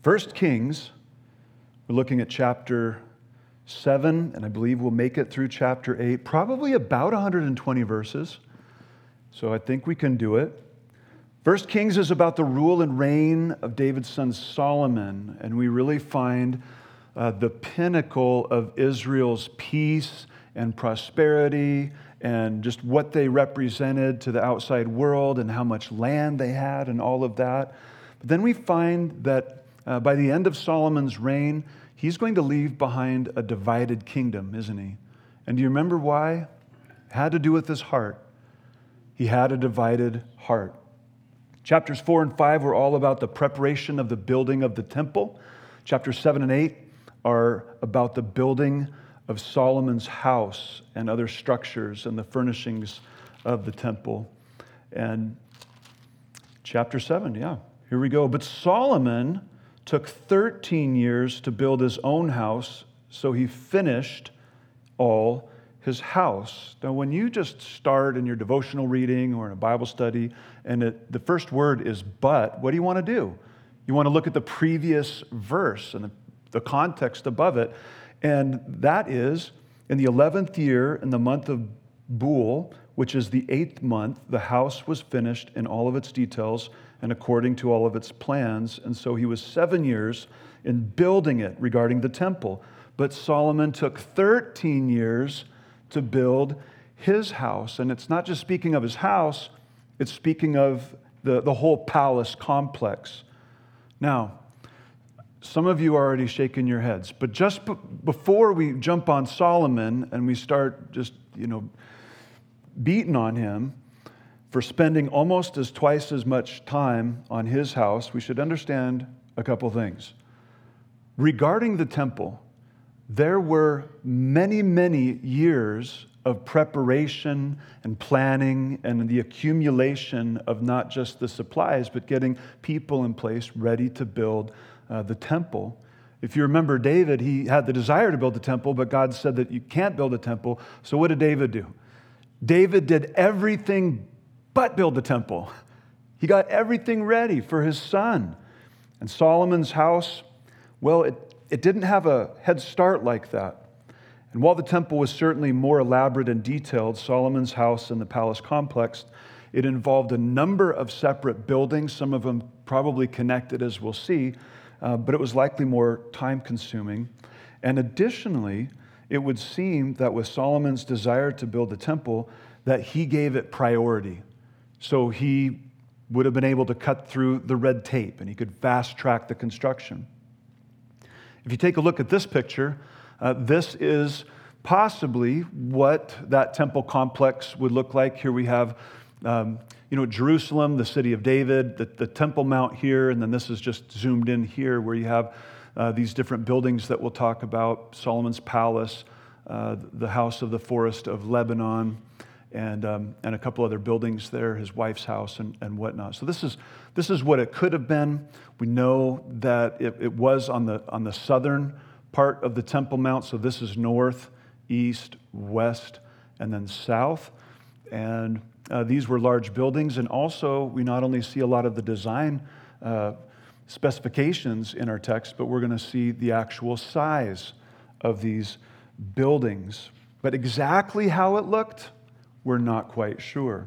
First Kings, we're looking at chapter 7, and I believe we'll make it through chapter 8, probably about 120 verses. So I think we can do it. First Kings is about the rule and reign of David's son Solomon, and we really find the pinnacle of Israel's peace and prosperity and just what they represented to the outside world and how much land they had and all of that. But then we find that by the end of Solomon's reign, he's going to leave behind a divided kingdom, isn't he? And do you remember why? It had to do with his heart. He had a divided heart. Chapters 4 and 5 were all about the preparation of the building of the temple. Chapters 7 and 8 are about the building of Solomon's house and other structures and the furnishings of the temple. And chapter 7, here we go. But Solomon took 13 years to build his own house, so he finished all his house. Now, when you just start in your devotional reading or in a Bible study, and the first word is but, what do you want to do? You want to look at the previous verse and the context above it. And that is, in the 11th year, in the month of Bul, which is the 8th month, the house was finished in all of its details and according to all of its plans. And so he was 7 years in building it regarding the temple. But Solomon took 13 years to build his house. And it's not just speaking of his house, it's speaking of the whole palace complex. Now, some of you are already shaking your heads, but just before we jump on Solomon and we start just, beating on him for spending almost twice as much time on his house, we should understand a couple things. Regarding the temple, there were many, many years of preparation and planning and the accumulation of not just the supplies, but getting people in place ready to build the temple. If you remember David, he had the desire to build the temple, but God said that you can't build a temple. So what did David do? David did everything but build the temple. He got everything ready for his son. And Solomon's house, well, it didn't have a head start like that. And while the temple was certainly more elaborate and detailed, Solomon's house and the palace complex, it involved a number of separate buildings, some of them probably connected, as we'll see, but it was likely more time-consuming. And additionally, it would seem that with Solomon's desire to build the temple, that he gave it priority. So he would have been able to cut through the red tape, and he could fast-track the construction. If you take a look at this picture, this is possibly what that temple complex would look like. Here we have, Jerusalem, the city of David, the Temple Mount here, and then this is just zoomed in here where you have these different buildings that we'll talk about, Solomon's palace, the house of the forest of Lebanon, and a couple other buildings there, his wife's house and whatnot. So this is what it could have been. We know that it was on the southern part of the Temple Mount. So this is north, east, west, and then south. And these were large buildings. And also, we not only see a lot of the design specifications in our text, but we're going to see the actual size of these buildings. But exactly how it looked, we're not quite sure.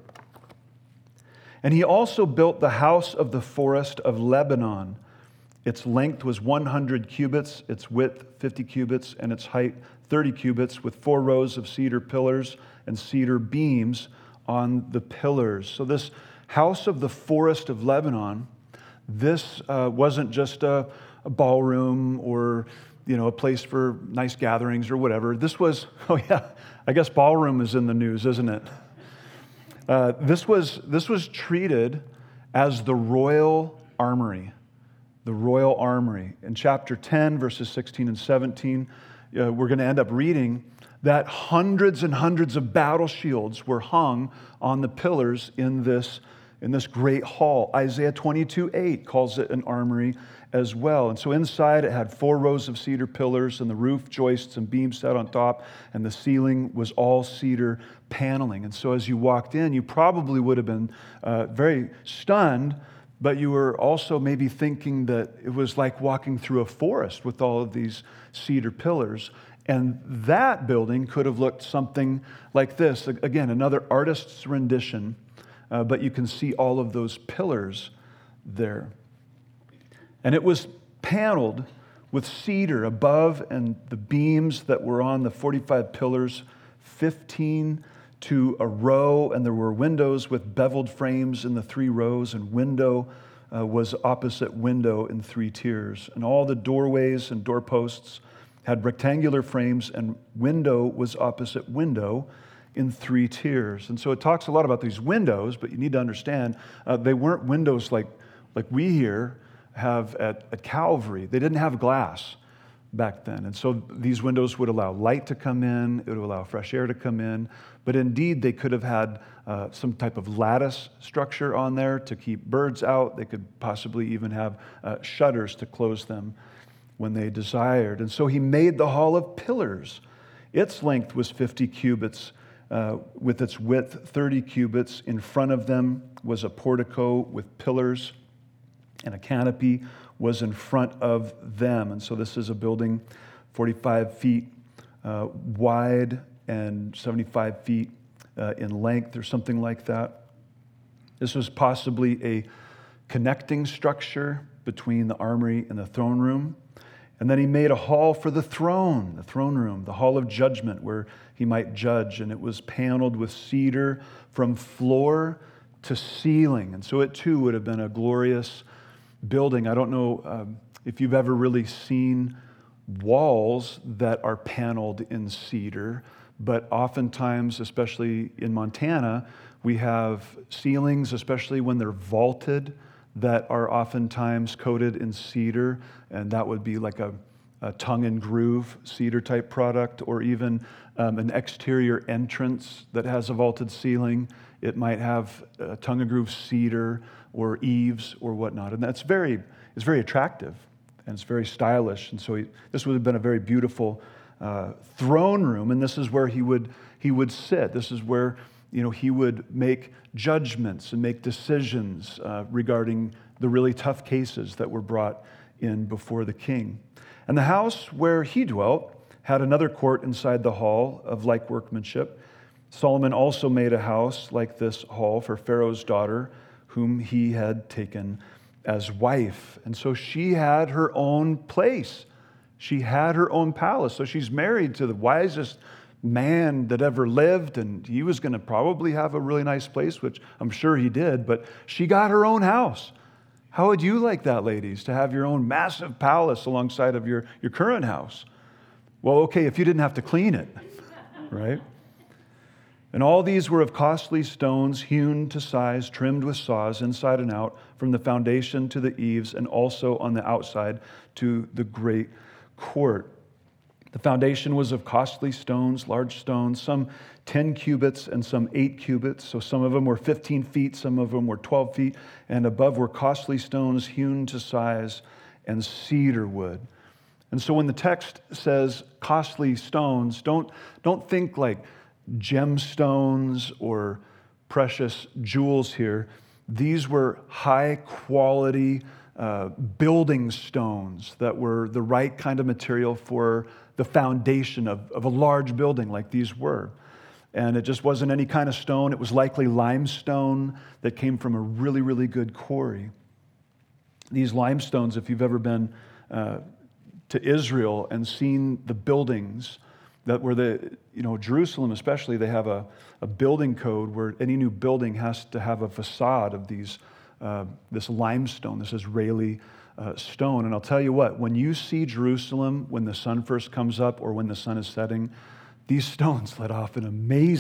And he also built the house of the forest of Lebanon. Its length was 100 cubits, its width 50 cubits, and its height 30 cubits, with 4 rows of cedar pillars and cedar beams on the pillars. So this house of the forest of Lebanon, this wasn't just a ballroom or a place for nice gatherings or whatever. This was, I guess ballroom is in the news, isn't it? This was treated as the royal armory. The royal armory. In chapter 10, verses 16 and 17, we're going to end up reading that hundreds and hundreds of battle shields were hung on the pillars in this great hall. Isaiah 22:8 calls it an armory as well. And so inside it had 4 rows of cedar pillars and the roof joists and beams set on top, and the ceiling was all cedar paneling. And so as you walked in, you probably would have been very stunned but you were also maybe thinking that it was like walking through a forest with all of these cedar pillars. And that building could have looked something like this. Again, another artist's rendition, but you can see all of those pillars there. And it was paneled with cedar above and the beams that were on the 45 pillars, 15 to a row, and there were windows with beveled frames in the 3 rows, and window was opposite window in 3 tiers. And all the doorways and doorposts had rectangular frames, and window was opposite window in 3 tiers. And so it talks a lot about these windows, but you need to understand they weren't windows like we here have at Calvary. They didn't have glass back then. And so these windows would allow light to come in, it would allow fresh air to come in, but indeed they could have had some type of lattice structure on there to keep birds out. They could possibly even have shutters to close them when they desired. And so he made the hall of pillars. Its length was 50 cubits, with its width 30 cubits. In front of them was a portico with pillars, and a canopy was in front of them. And so this is a building 45 feet wide and 75 feet in length, or something like that. This was possibly a connecting structure between the armory and the throne room. And then he made a hall for the throne room, the hall of judgment, where he might judge. And it was paneled with cedar from floor to ceiling. And so it too would have been a glorious building. I don't know if you've ever really seen walls that are paneled in cedar, but oftentimes, especially in Montana, we have ceilings, especially when they're vaulted, that are oftentimes coated in cedar, and that would be like a tongue and groove cedar type product, or even an exterior entrance that has a vaulted ceiling. It might have tongue and groove cedar or eaves or whatnot, and it's very attractive and it's very stylish. And so this would have been a very beautiful throne room, and this is where he would sit. This is where he would make judgments and make decisions regarding the really tough cases that were brought in before the king. And the house where he dwelt had another court inside the hall of like workmanship. Solomon also made a house like this hall for Pharaoh's daughter, whom he had taken as wife. And so she had her own place. She had her own palace. So she's married to the wisest man that ever lived, and he was going to probably have a really nice place, which I'm sure he did, but she got her own house. How would you like that, ladies, to have your own massive palace alongside of your current house? Well, okay, if you didn't have to clean it, right? And all these were of costly stones, hewn to size, trimmed with saws inside and out, from the foundation to the eaves, and also on the outside to the great court. The foundation was of costly stones, large stones, some 10 cubits and some 8 cubits. So some of them were 15 feet, some of them were 12 feet, and above were costly stones hewn to size and cedar wood. And so when the text says costly stones, don't think like gemstones or precious jewels here. These were high quality building stones that were the right kind of material for the foundation of a large building like these were. And it just wasn't any kind of stone. It was likely limestone that came from a really, really good quarry. These limestones, if you've ever been to Israel and seen the buildings that were Jerusalem especially, they have a building code where any new building has to have a facade of this limestone, this Israeli stone. And I'll tell you what, when you see Jerusalem, when the sun first comes up or when the sun is setting, these stones let off an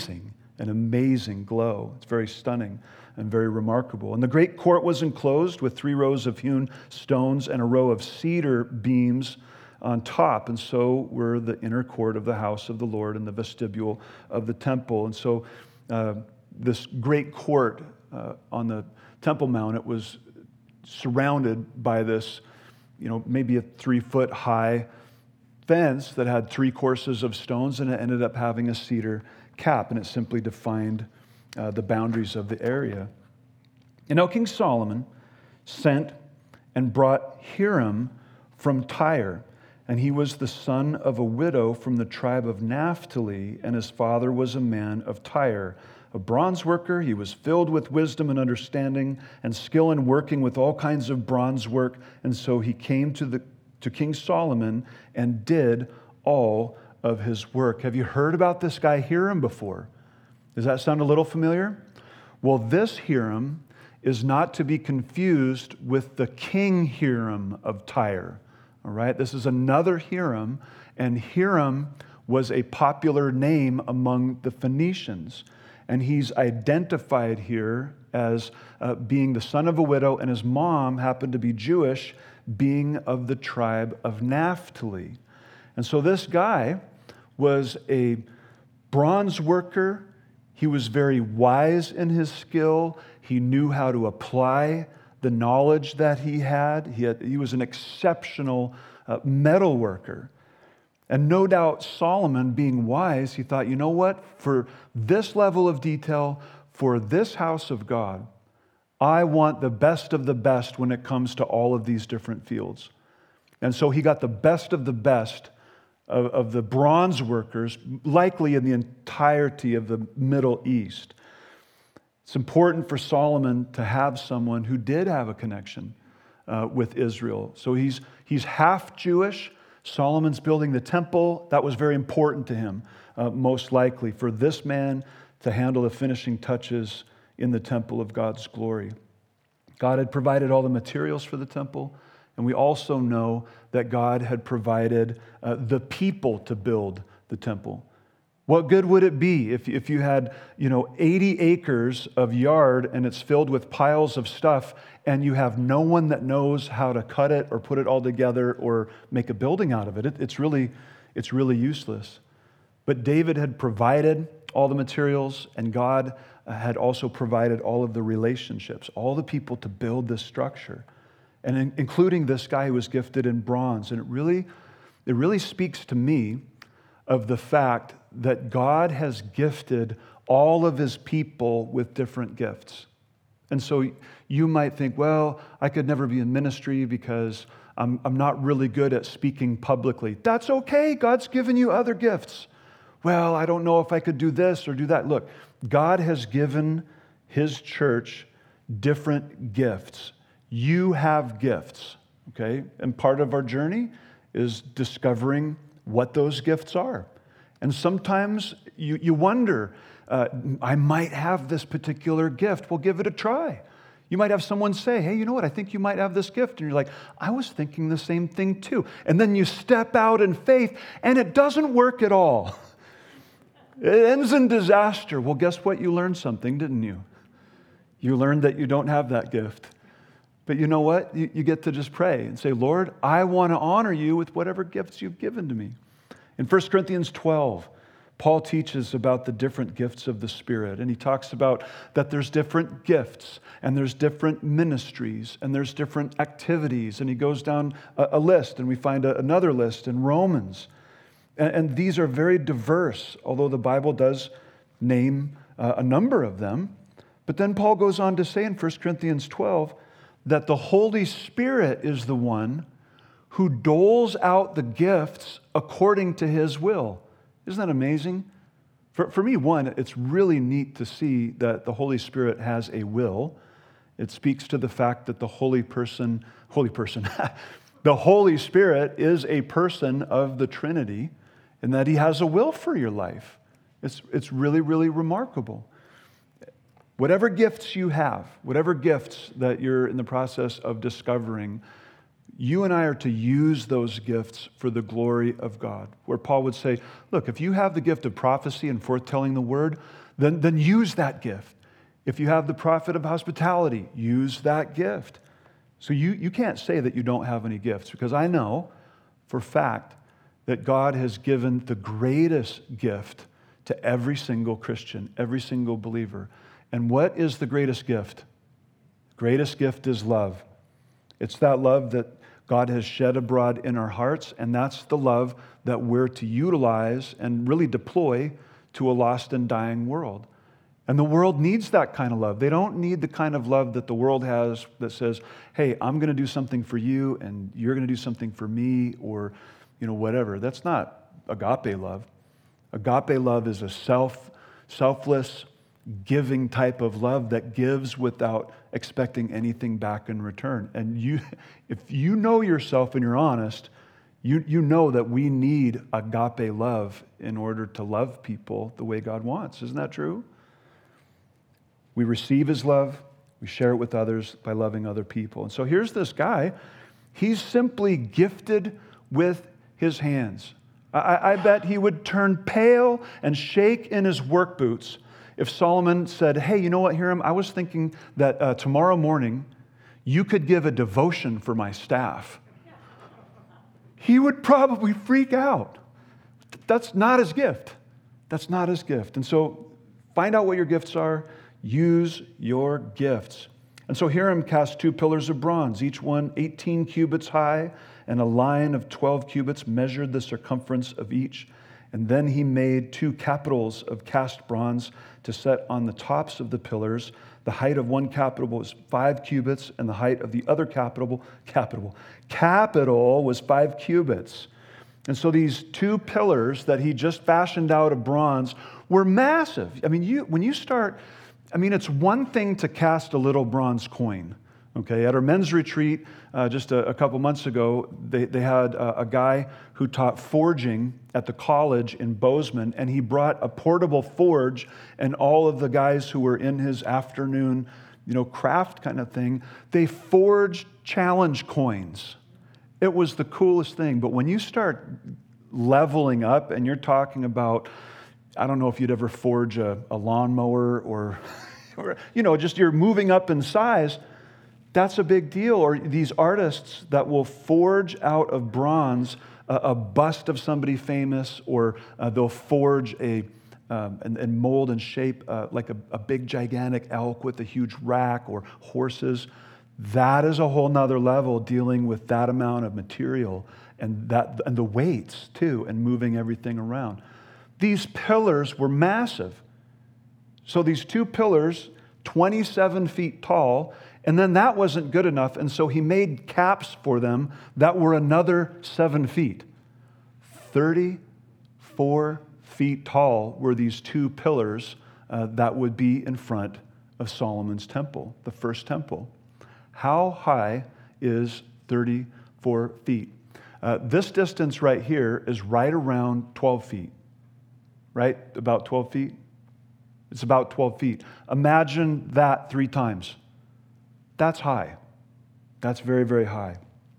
amazing glow. It's very stunning and very remarkable. And the great court was enclosed with 3 rows of hewn stones and a row of cedar beams on top, and so were the inner court of the house of the Lord and the vestibule of the temple. And so this great court on the Temple Mount, it was surrounded by this, maybe a 3-foot high fence that had 3 courses of stones, and it ended up having a cedar cap, and it simply defined the boundaries of the area. And now King Solomon sent and brought Hiram from Tyre. And he was the son of a widow from the tribe of Naphtali, and his father was a man of Tyre. A bronze worker, he was filled with wisdom and understanding and skill in working with all kinds of bronze work. And so he came to King Solomon and did all of his work. Have you heard about this guy Hiram before? Does that sound a little familiar? Well, this Hiram is not to be confused with the King Hiram of Tyre. All right, this is another Hiram, and Hiram was a popular name among the Phoenicians. And he's identified here as being the son of a widow, and his mom happened to be Jewish, being of the tribe of Naphtali. And so this guy was a bronze worker. He was very wise in his skill. He knew how to apply the knowledge that he had. He was an exceptional metal worker. And no doubt Solomon, being wise, he thought, you know what? For this level of detail, for this house of God, I want the best of the best when it comes to all of these different fields. And so he got the best of the best of the bronze workers, likely in the entirety of the Middle East. It's important for Solomon to have someone who did have a connection with Israel. So he's half Jewish. Solomon's building the temple. That was very important to him, most likely, for this man to handle the finishing touches in the temple of God's glory. God had provided all the materials for the temple, and we also know that God had provided the people to build the temple. What good would it be if you had, 80 acres of yard and it's filled with piles of stuff and you have no one that knows how to cut it or put it all together or make a building out of it? It's really useless. But David had provided all the materials, and God had also provided all of the relationships, all the people to build this structure, and including this guy who was gifted in bronze. And it really speaks to me of the fact that God has gifted all of his people with different gifts. And so you might think, well, I could never be in ministry because I'm not really good at speaking publicly. That's okay. God's given you other gifts. Well, I don't know if I could do this or do that. Look, God has given his church different gifts. You have gifts, okay? And part of our journey is discovering what those gifts are. And sometimes you wonder, I might have this particular gift. Well, give it a try. You might have someone say, hey, you know what? I think you might have this gift. And you're like, I was thinking the same thing too. And then you step out in faith and it doesn't work at all. It ends in disaster. Well, guess what? You learned something, didn't you? You learned that you don't have that gift. But you know what? You get to just pray and say, Lord, I want to honor you with whatever gifts you've given to me. In 1 Corinthians 12, Paul teaches about the different gifts of the Spirit. And he talks about that there's different gifts, and there's different ministries, and there's different activities. And he goes down a list, and we find another list in Romans. And these are very diverse, although the Bible does name a number of them. But then Paul goes on to say in 1 Corinthians 12 that the Holy Spirit is the one who doles out the gifts according to his will. Isn't that amazing? For me, one, it's really neat to see that the Holy Spirit has a will. It speaks to the fact that the the Holy Spirit is a person of the Trinity, and that he has a will for your life. It's really, really remarkable. Whatever gifts you have, whatever gifts that you're in the process of discovering, you and I are to use those gifts for the glory of God. Where Paul would say, look, if you have the gift of prophecy and forthtelling the word, then use that gift. If you have the prophet of hospitality, use that gift. So you can't say that you don't have any gifts, because I know for fact that God has given the greatest gift to every single Christian, every single believer. And what is the greatest gift? The greatest gift is love. It's that love that God has shed abroad in our hearts, and that's the love that we're to utilize and really deploy to a lost and dying world. And the world needs that kind of love. They don't need the kind of love that the world has that says, hey, I'm going to do something for you and you're going to do something for me, or whatever. That's not agape love. Agape love is a selfless, giving type of love that gives without expecting anything back in return. And if you know yourself and you're honest, you know that we need agape love in order to love people the way God wants. Isn't that true? We receive his love. We share it with others by loving other people. And so here's this guy. He's simply gifted with his hands. I bet he would turn pale and shake in his work boots if Solomon said, hey, you know what, Hiram? I was thinking that tomorrow morning you could give a devotion for my staff. He would probably freak out. That's not his gift. That's not his gift. And so find out what your gifts are. Use your gifts. And so Hiram cast 2 pillars of bronze, each one 18 cubits high, and a line of 12 cubits measured the circumference of each. And then he made 2 capitals of cast bronze to set on the tops of the pillars. The height of one capital was 5 cubits, and the height of the other capital was 5 cubits. And so these 2 pillars that he just fashioned out of bronze were massive. I mean, it's one thing to cast a little bronze coin. Okay, at our men's retreat just a couple months ago, they had a guy who taught forging at the college in Bozeman, and he brought a portable forge, and all of the guys who were in his afternoon, craft kind of thing, they forged challenge coins. It was the coolest thing. But when you start leveling up and you're talking about, I don't know if you'd ever forge a lawnmower or just you're moving up in size, that's a big deal. Or these artists that will forge out of bronze a bust of somebody famous, or they'll forge and mold and shape like a big gigantic elk with a huge rack, or horses. That is a whole nother level, dealing with that amount of material and the weights too, and moving everything around. These pillars were massive. So these 2 pillars, 27 feet tall, and then that wasn't good enough, and so he made caps for them that were another 7 feet. 34 feet tall were these 2 pillars that would be in front of Solomon's temple, the first temple. How high is 34 feet? This distance right here is right around 12 feet. Right? About 12 feet? It's about 12 feet. Imagine that 3 times. That's high. That's very, very high.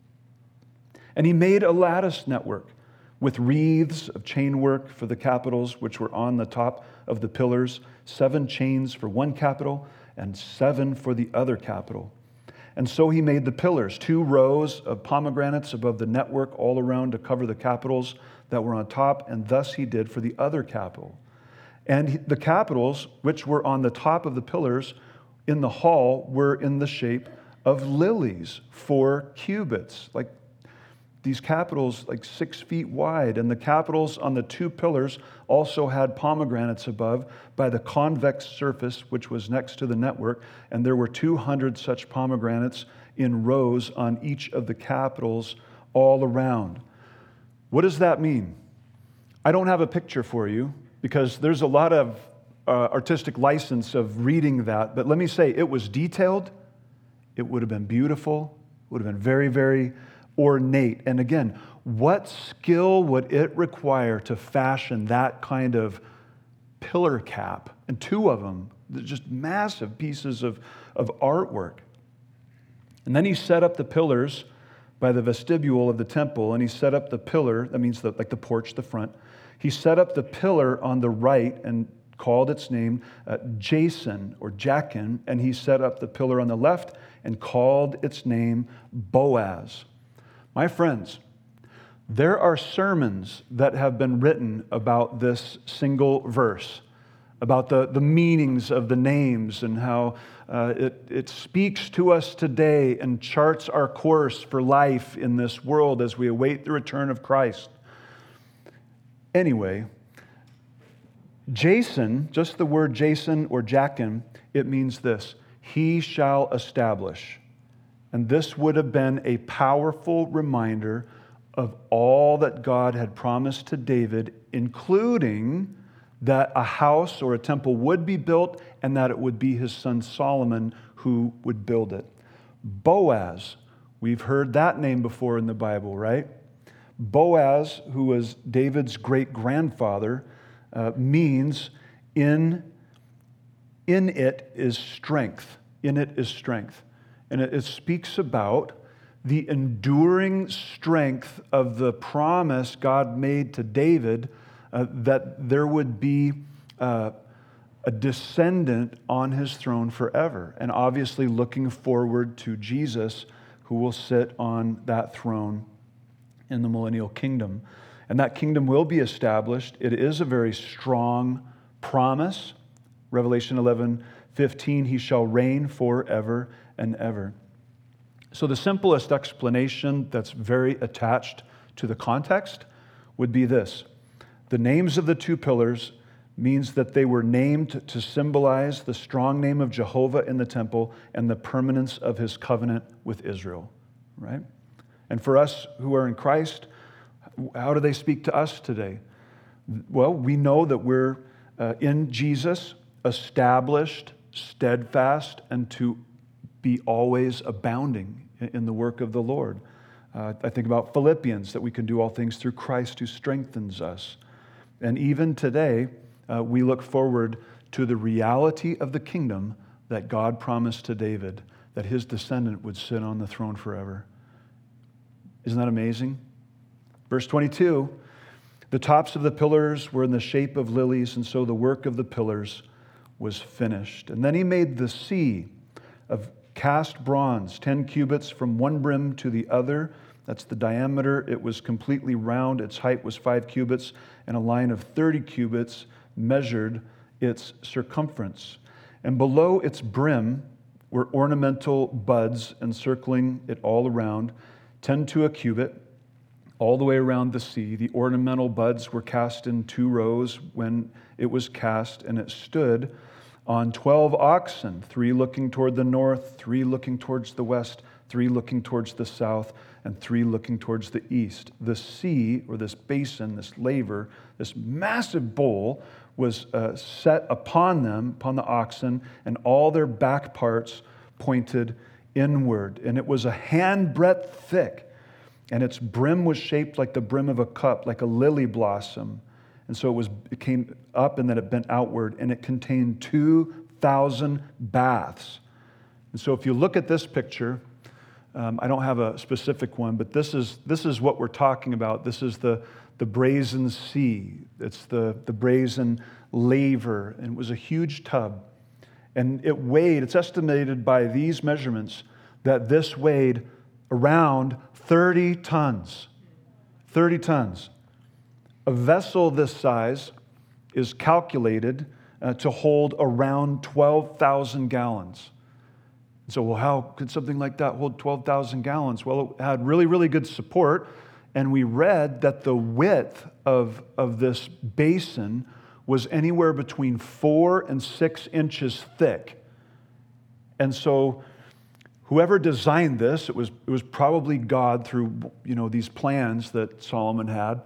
And he made a lattice network with wreaths of chainwork for the capitals, which were on the top of the pillars, 7 chains for one capital and 7 for the other capital. And so he made the pillars, 2 rows of pomegranates above the network all around to cover the capitals that were on top, and thus he did for the other capital. And the capitals, which were on the top of the pillars in the hall, were in the shape of lilies, 4 cubits, like these capitals like 6 feet wide. And the capitals on the 2 pillars also had pomegranates above by the convex surface, which was next to the network. And there were 200 such pomegranates in rows on each of the capitals all around. What does that mean? I don't have a picture for you because there's a lot of artistic license of reading that. But let me say, it was detailed. It would have been beautiful. It would have been very, very ornate. And again, what skill would it require to fashion that kind of pillar cap? And 2 of them, just massive pieces of artwork. And then he set up the pillars by the vestibule of the temple, and he set up the pillar, that means like the porch, the front. He set up the pillar on the right and called its name Jason or Jachin, and he set up the pillar on the left and called its name Boaz. My friends, there are sermons that have been written about this single verse, about the meanings of the names and how it speaks to us today and charts our course for life in this world as we await the return of Christ. Anyway, Jason, just the word Jason or Jachin, it means this: he shall establish. And this would have been a powerful reminder of all that God had promised to David, including that a house or a temple would be built and that it would be his son Solomon who would build it. Boaz, we've heard that name before in the Bible, right? Boaz, who was David's great-grandfather, means in it is strength. In it is strength. And it speaks about the enduring strength of the promise God made to David that there would be a descendant on his throne forever. And obviously looking forward to Jesus, who will sit on that throne in the millennial kingdom. And that kingdom will be established. It is a very strong promise. Revelation 11:15, he shall reign forever and ever. So the simplest explanation that's very attached to the context would be this: the names of the two pillars means that they were named to symbolize the strong name of Jehovah in the temple and the permanence of his covenant with Israel, right? And for us who are in Christ, how do they speak to us today? Well, we know that we're in Jesus, established, steadfast, and to be always abounding in the work of the Lord. I think about Philippians, that we can do all things through Christ who strengthens us. And even today, we look forward to the reality of the kingdom that God promised to David, that his descendant would sit on the throne forever. Isn't that amazing? Verse 22, the tops of the pillars were in the shape of lilies, and so the work of the pillars was finished. And then he made the sea of cast bronze, 10 cubits from one brim to the other. That's the diameter. It was completely round. Its height was 5 cubits, and a line of 30 cubits measured its circumference. And below its brim were ornamental buds encircling it all around, 10 to a cubit, all the way around the sea. The ornamental buds were cast in 2 rows when it was cast, and it stood on 12 oxen, 3 looking toward the north, 3 looking towards the west, 3 looking towards the south, and 3 looking towards the east. The sea, or this basin, this laver, this massive bowl, was set upon them, upon the oxen, and all their back parts pointed inward. And it was a handbreadth thick, and its brim was shaped like the brim of a cup, like a lily blossom. And so it came up and then it bent outward, and it contained 2,000 baths. And so if you look at this picture, I don't have a specific one, but this is what we're talking about. This is the brazen sea. It's the brazen laver, and it was a huge tub. And it's estimated by these measurements that this weighed around 30 tons. 30 tons. A vessel this size is calculated to hold around 12,000 gallons. So, well, how could something like that hold 12,000 gallons? Well, it had really, really good support, and we read that the width of this basin was anywhere between 4 and 6 inches thick. And so whoever designed this, it was probably God through these plans that Solomon had.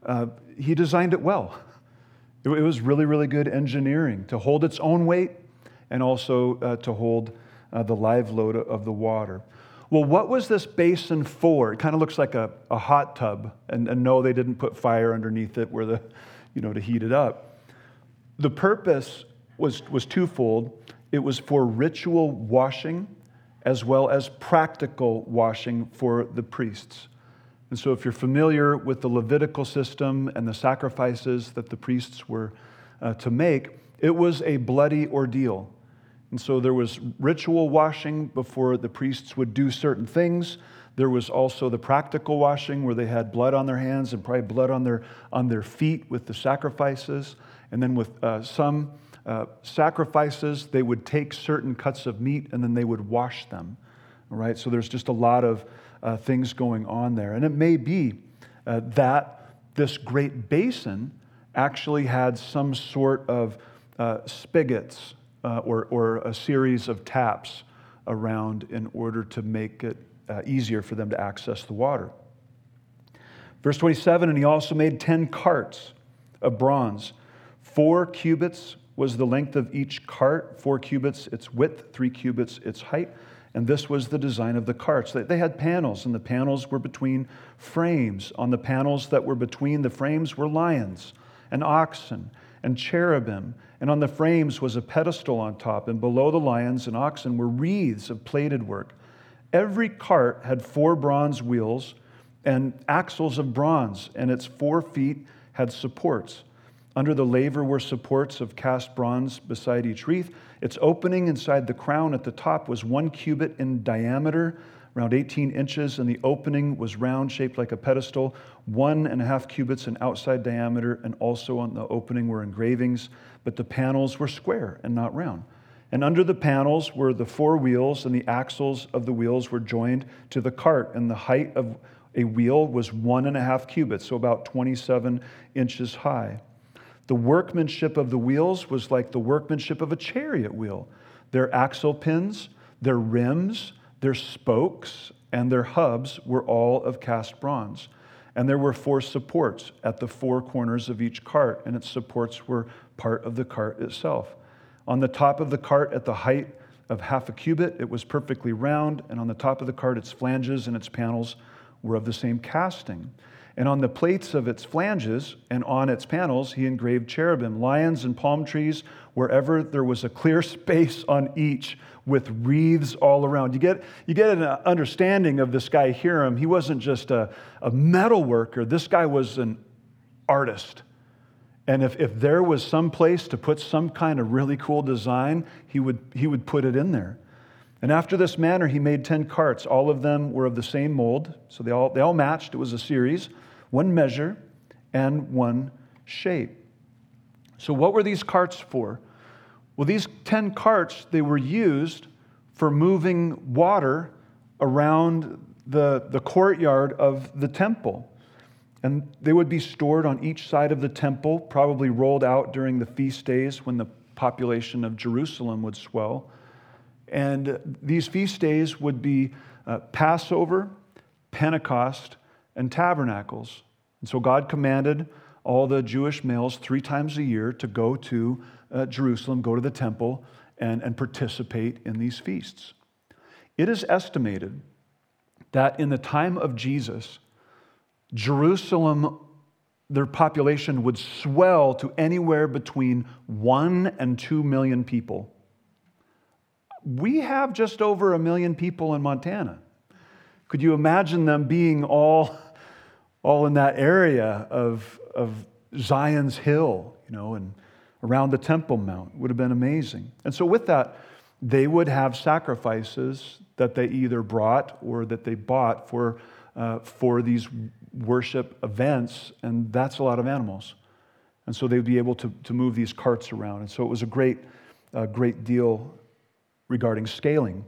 He designed it well. It was really, really good engineering to hold its own weight and also to hold the live load of the water. Well, what was this basin for? It kind of looks like a hot tub, and no, they didn't put fire underneath it where to heat it up. The purpose was twofold. It was for ritual washing as well as practical washing for the priests. And so if you're familiar with the Levitical system and the sacrifices that the priests were to make, it was a bloody ordeal. And so there was ritual washing before the priests would do certain things. There was also the practical washing where they had blood on their hands and probably blood on their feet with the sacrifices. And then with some sacrifices, they would take certain cuts of meat and then they would wash them. All right, so there's just a lot of things going on there. And it may be that this great basin actually had some sort of spigots or a series of taps around in order to make it easier for them to access the water. Verse 27, and he also made 10 carts of bronze. 4 cubits was the length of each cart, 4 cubits its width, 3 cubits its height. And this was the design of the carts. They had panels, and the panels were between frames. On the panels that were between the frames were lions and oxen and cherubim. And on the frames was a pedestal on top, and below the lions and oxen were wreaths of plated work. Every cart had 4 bronze wheels and axles of bronze, and its 4 feet had supports. Under the laver were supports of cast bronze beside each wreath. Its opening inside the crown at the top was 1 cubit in diameter, around 18 inches, and the opening was round, shaped like a pedestal, 1.5 cubits in outside diameter, and also on the opening were engravings, but the panels were square and not round. And under the panels were the 4 wheels, and the axles of the wheels were joined to the cart, and the height of a wheel was 1.5 cubits, so about 27 inches high. The workmanship of the wheels was like the workmanship of a chariot wheel. Their axle pins, their rims, their spokes, and their hubs were all of cast bronze. And there were 4 supports at the 4 corners of each cart, and its supports were part of the cart itself. On the top of the cart, at the height of 0.5 cubit, it was perfectly round, and on the top of the cart, its flanges and its panels were of the same casting. And on the plates of its flanges and on its panels, he engraved cherubim, lions, and palm trees, wherever there was a clear space on each, with wreaths all around. You get an understanding of this guy Hiram. He wasn't just a metal worker. This guy was an artist. And if there was some place to put some kind of really cool design, he would put it in there. And after this manner, he made 10 carts. All of them were of the same mold, so they all matched. It was a series, 1 measure and 1 shape. So what were these carts for? Well, these 10 carts, they were used for moving water around the courtyard of the temple. And they would be stored on each side of the temple, probably rolled out during the feast days when the population of Jerusalem would swell. And these feast days would be Passover, Pentecost, and Tabernacles. And so God commanded all the Jewish males 3 times a year to go to Jerusalem, go to the temple, and participate in these feasts. It is estimated that in the time of Jesus, Jerusalem, their population would swell to anywhere between 1 and 2 million people. We have just over 1 million people in Montana. Could you imagine them being all in that area of Zion's Hill, and around the Temple Mount? It would have been amazing. And so with that, they would have sacrifices that they either brought or that they bought for these worship events, and that's a lot of animals. And so they'd be able to move these carts around. And so it was a great deal regarding scaling.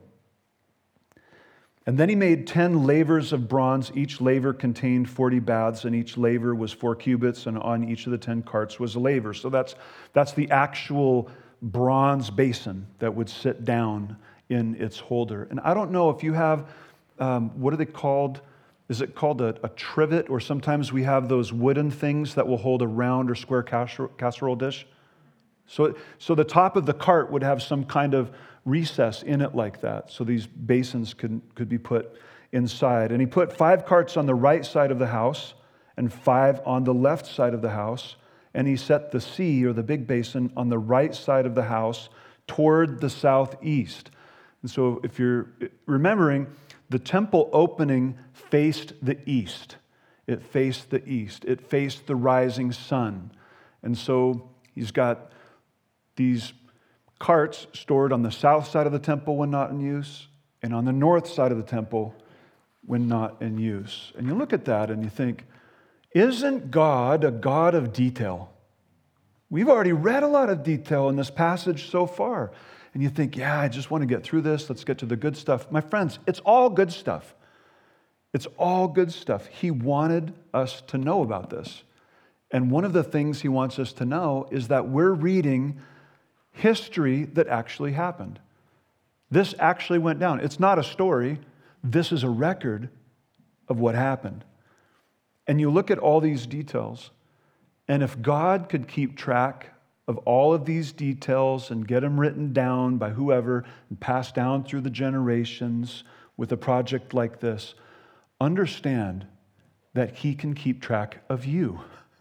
And then he made 10 lavers of bronze. Each laver contained 40 baths, and each laver was 4 cubits, and on each of the 10 carts was a laver. So that's the actual bronze basin that would sit down in its holder. And I don't know if you have, what are they called? Is it called a trivet? Or sometimes we have those wooden things that will hold a round or square casserole dish. So the top of the cart would have some kind of recess in it like that, so these basins could be put inside. And he put 5 carts on the right side of the house and 5 on the left side of the house, and he set the sea, or the big basin, on the right side of the house toward the southeast. And so if you're remembering, the temple opening faced the east. It faced the east. It faced the rising sun. And so he's got these carts stored on the south side of the temple when not in use, and on the north side of the temple when not in use. And you look at that and you think, isn't God a God of detail? We've already read a lot of detail in this passage so far. And you think, I just want to get through this. Let's get to the good stuff. My friends, it's all good stuff. It's all good stuff. He wanted us to know about this. And one of the things he wants us to know is that we're reading history that actually happened. This actually went down. It's not a story. This is a record of what happened. And you look at all these details, and if God could keep track of all of these details and get them written down by whoever and passed down through the generations with a project like this, understand that he can keep track of you.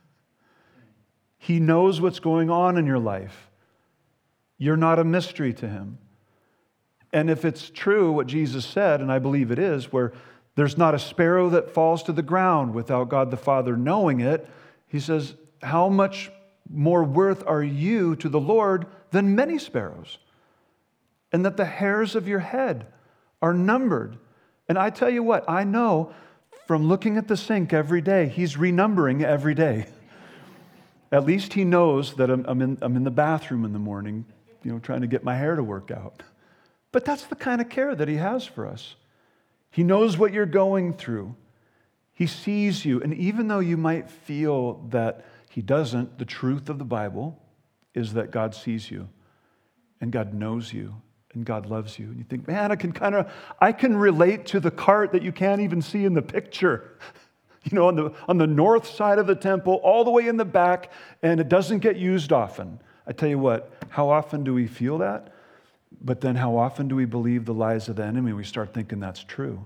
He knows what's going on in your life. You're not a mystery to him. And if it's true what Jesus said, and I believe it is, where there's not a sparrow that falls to the ground without God the Father knowing it, he says, how much more worth are you to the Lord than many sparrows? And that the hairs of your head are numbered. And I tell you what, I know from looking at the sink every day, he's renumbering every day. At least he knows that I'm in the bathroom in the morning, trying to get my hair to work out. But that's the kind of care that he has for us. He knows what you're going through. He sees you. And even though you might feel that he doesn't, the truth of the Bible is that God sees you and God knows you and God loves you. And you think, man, I can relate to the cart that you can't even see in the picture. On the north side of the temple, all the way in the back, and it doesn't get used often. I tell you what, how often do we feel that? But then how often do we believe the lies of the enemy? We start thinking that's true.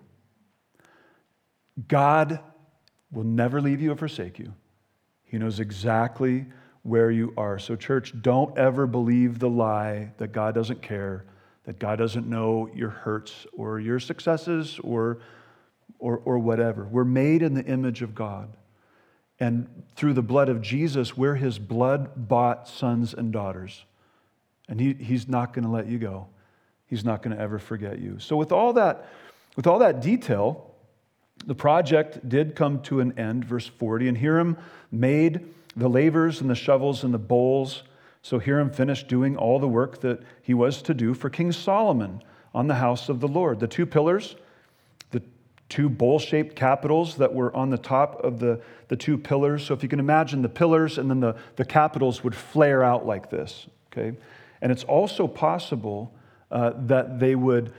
God will never leave you or forsake you. He knows exactly where you are. So church, don't ever believe the lie that God doesn't care, that God doesn't know your hurts or your successes or whatever. We're made in the image of God. And through the blood of Jesus, we're his blood-bought sons and daughters. And he's not going to let you go. He's not going to ever forget you. So with all that detail, the project did come to an end, verse 40. And Hiram made the lavers and the shovels and the bowls. So Hiram finished doing all the work that he was to do for King Solomon on the house of the Lord. The two pillars, the two bowl-shaped capitals that were on the top of the two pillars. So if you can imagine the pillars and then the capitals would flare out like this, okay? And it's also possible that they would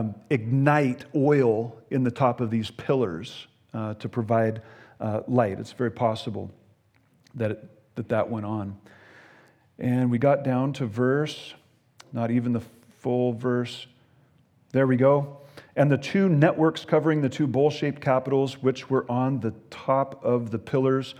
ignite oil in the top of these pillars to provide light. It's very possible that went on. And we got down to verse, not even the full verse. There we go. And the two networks covering the two bowl-shaped capitals, which were on the top of the pillars,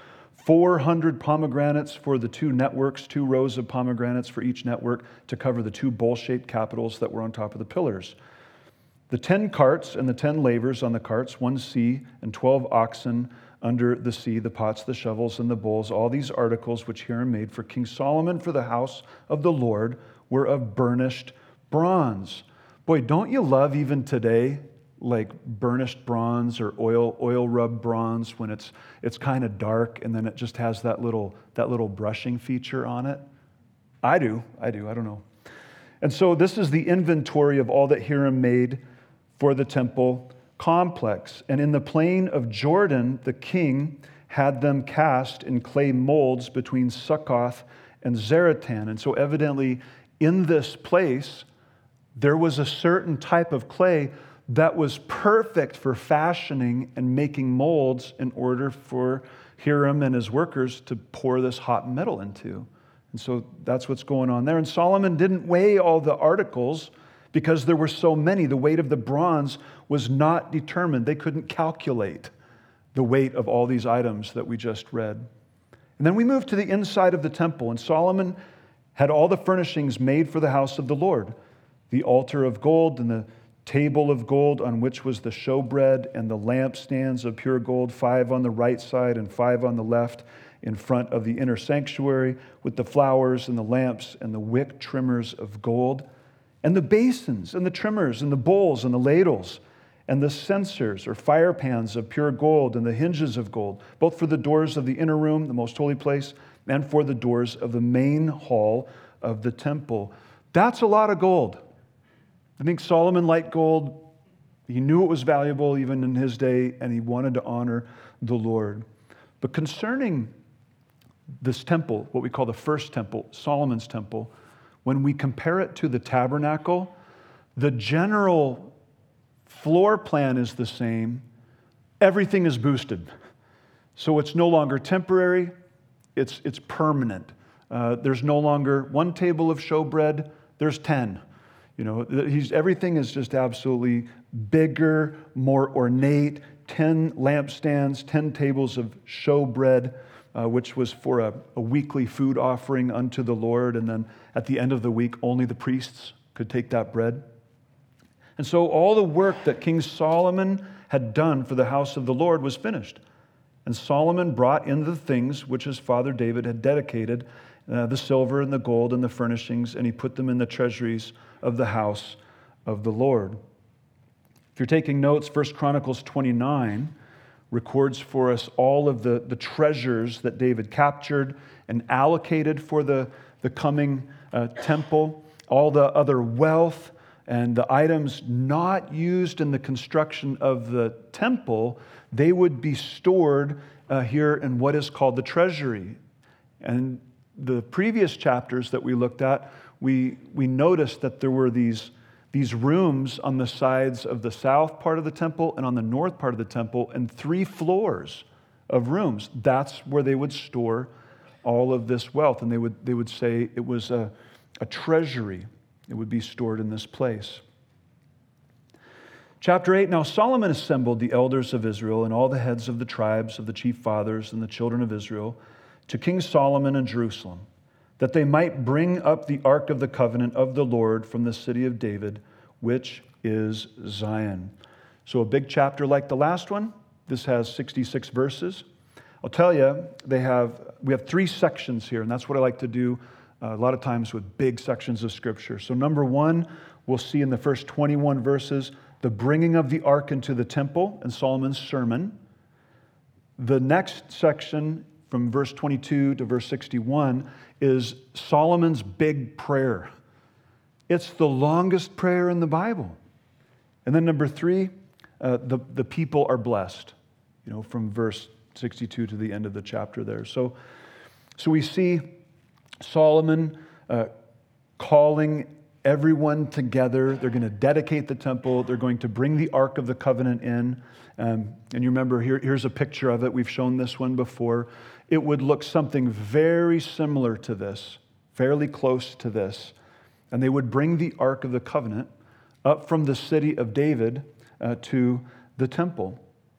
400 pomegranates for the two networks, 2 rows of pomegranates for each network to cover the two bowl-shaped capitals that were on top of the pillars. The 10 carts and the 10 lavers on the carts, 1 sea and 12 oxen under the sea, the pots, the shovels, and the bowls, all these articles which Hiram made for King Solomon for the house of the Lord were of burnished bronze. Boy, don't you love even today, like burnished bronze or oil rubbed bronze when it's kind of dark and then it just has that little brushing feature on it? I do. I don't know. And so this is the inventory of all that Hiram made for the temple complex. And in the plain of Jordan, the king had them cast in clay molds between Succoth and Zaratan. And so evidently in this place, there was a certain type of clay that was perfect for fashioning and making molds in order for Hiram and his workers to pour this hot metal into. And so that's what's going on there. And Solomon didn't weigh all the articles because there were so many. The weight of the bronze was not determined. They couldn't calculate the weight of all these items that we just read. And then we moved to the inside of the temple, and Solomon had all the furnishings made for the house of the Lord. The altar of gold and the table of gold on which was the showbread and the lampstands of pure gold, 5 on the right side and 5 on the left in front of the inner sanctuary, with the flowers and the lamps and the wick trimmers of gold, and the basins and the trimmers and the bowls and the ladles and the censers or fire pans of pure gold and the hinges of gold, both for the doors of the inner room, the most holy place, and for the doors of the main hall of the temple. That's a lot of gold. I think Solomon liked gold. He knew it was valuable even in his day, and he wanted to honor the Lord. But concerning this temple, what we call the first temple, Solomon's temple, when we compare it to the tabernacle, the general floor plan is the same. Everything is boosted. So it's no longer temporary, it's permanent. There's no longer one table of showbread, there's 10. Everything is just absolutely bigger, more ornate, 10 lampstands, 10 tables of showbread, which was for a weekly food offering unto the Lord. And then at the end of the week, only the priests could take that bread. And so all the work that King Solomon had done for the house of the Lord was finished. And Solomon brought in the things which his father David had dedicated, the silver and the gold and the furnishings, and he put them in the treasuries of the house of the Lord. If you're taking notes, 1 Chronicles 29 records for us all of the treasures that David captured and allocated for the coming temple, all the other wealth and the items not used in the construction of the temple, they would be stored here in what is called the treasury. And the previous chapters that we looked at, we noticed that there were these rooms on the sides of the south part of the temple and on the north part of the temple, and 3 floors of rooms. That's where they would store all of this wealth. And they would say it was a treasury. It would be stored in this place. Chapter 8, now Solomon assembled the elders of Israel and all the heads of the tribes of the chief fathers and the children of Israel to King Solomon in Jerusalem, that they might bring up the ark of the covenant of the Lord from the city of David, which is Zion. So a big chapter like the last one. This has 66 verses. I'll tell you, we have 3 sections here, and that's what I like to do a lot of times with big sections of Scripture. So number 1, we'll see in the first 21 verses, the bringing of the ark into the temple and Solomon's sermon. The next section, from verse 22 to verse 61, is Solomon's big prayer. It's the longest prayer in the Bible. And then number 3, the people are blessed, from verse 62 to the end of the chapter there. So we see Solomon calling everyone together. They're going to dedicate the temple. They're going to bring the Ark of the Covenant in. And you remember, here's a picture of it. We've shown this one before. It would look something very similar to this, fairly close to this. And they would bring the Ark of the Covenant up from the city of David to the temple.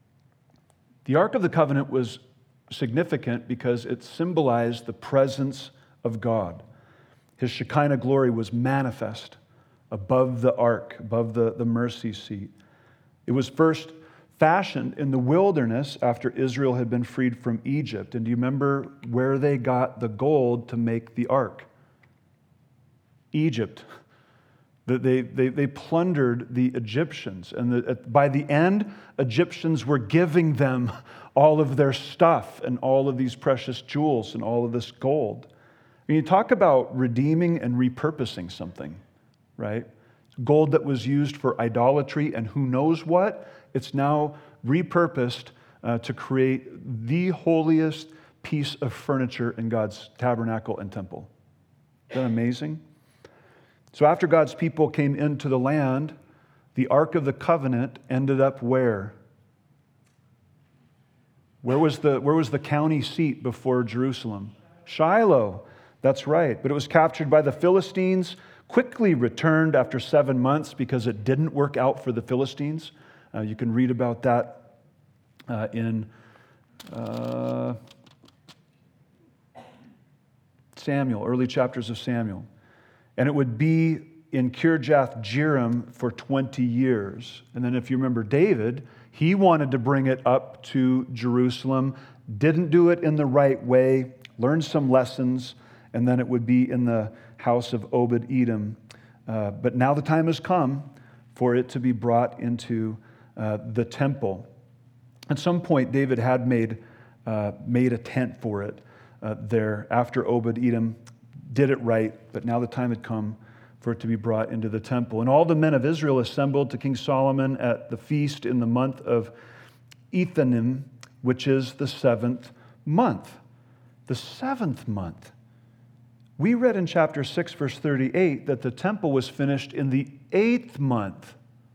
The Ark of the Covenant was significant because it symbolized the presence of God. His Shekinah glory was manifest above the ark, above the mercy seat. It was first fashioned in the wilderness after Israel had been freed from Egypt. And do you remember where they got the gold to make the ark? Egypt. They plundered the Egyptians. And by the end, Egyptians were giving them all of their stuff and all of these precious jewels and all of this gold. When you talk about redeeming and repurposing something, right? Gold that was used for idolatry and who knows what, it's now repurposed to create the holiest piece of furniture in God's tabernacle and temple. Isn't that amazing? So after God's people came into the land, the Ark of the Covenant ended up where? Where was the county seat before Jerusalem? Shiloh. That's right. But it was captured by the Philistines, quickly returned after 7 months because it didn't work out for the Philistines. You can read about that in Samuel, early chapters of Samuel. And it would be in Kirjath Jearim for 20 years. And then if you remember David, he wanted to bring it up to Jerusalem, didn't do it in the right way, learned some lessons, and then it would be in the house of Obed-Edom. But now the time has come for it to be brought into the temple. At some point, David had made a tent for it there after Obed-Edom did it right, but now the time had come for it to be brought into the temple. And all the men of Israel assembled to King Solomon at the feast in the month of Ethanim, which is the 7th month. the 7th month. We read in chapter 6, verse 38, that the temple was finished in the 8th month.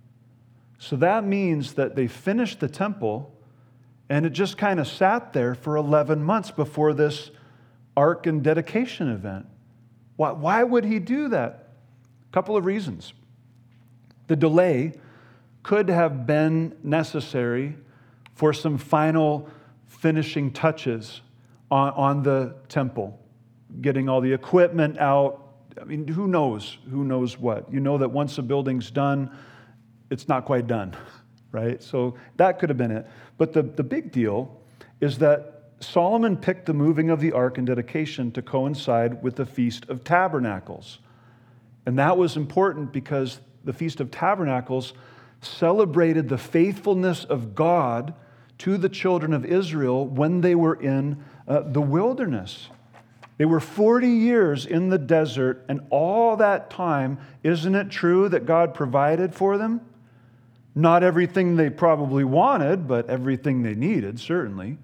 So that means that they finished the temple, and it just kind of sat there for 11 months before this ark and dedication event. Why would he do that? A couple of reasons. The delay could have been necessary for some final finishing touches on the temple, getting all the equipment out. I mean, who knows? Who knows what? You know that once a building's done, it's not quite done, right? So that could have been it. But the big deal is that Solomon picked the moving of the ark and dedication to coincide with the Feast of Tabernacles. And that was important because the Feast of Tabernacles celebrated the faithfulness of God to the children of Israel when they were in the wilderness. They were 40 years in the desert, and all that time, isn't it true that God provided for them? Not everything they probably wanted, but everything they needed, certainly.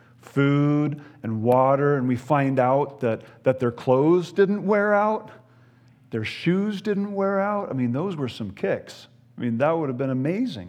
Food and water, and we find out that their clothes didn't wear out, their shoes didn't wear out. I mean, those were some kicks. I mean, that would have been amazing.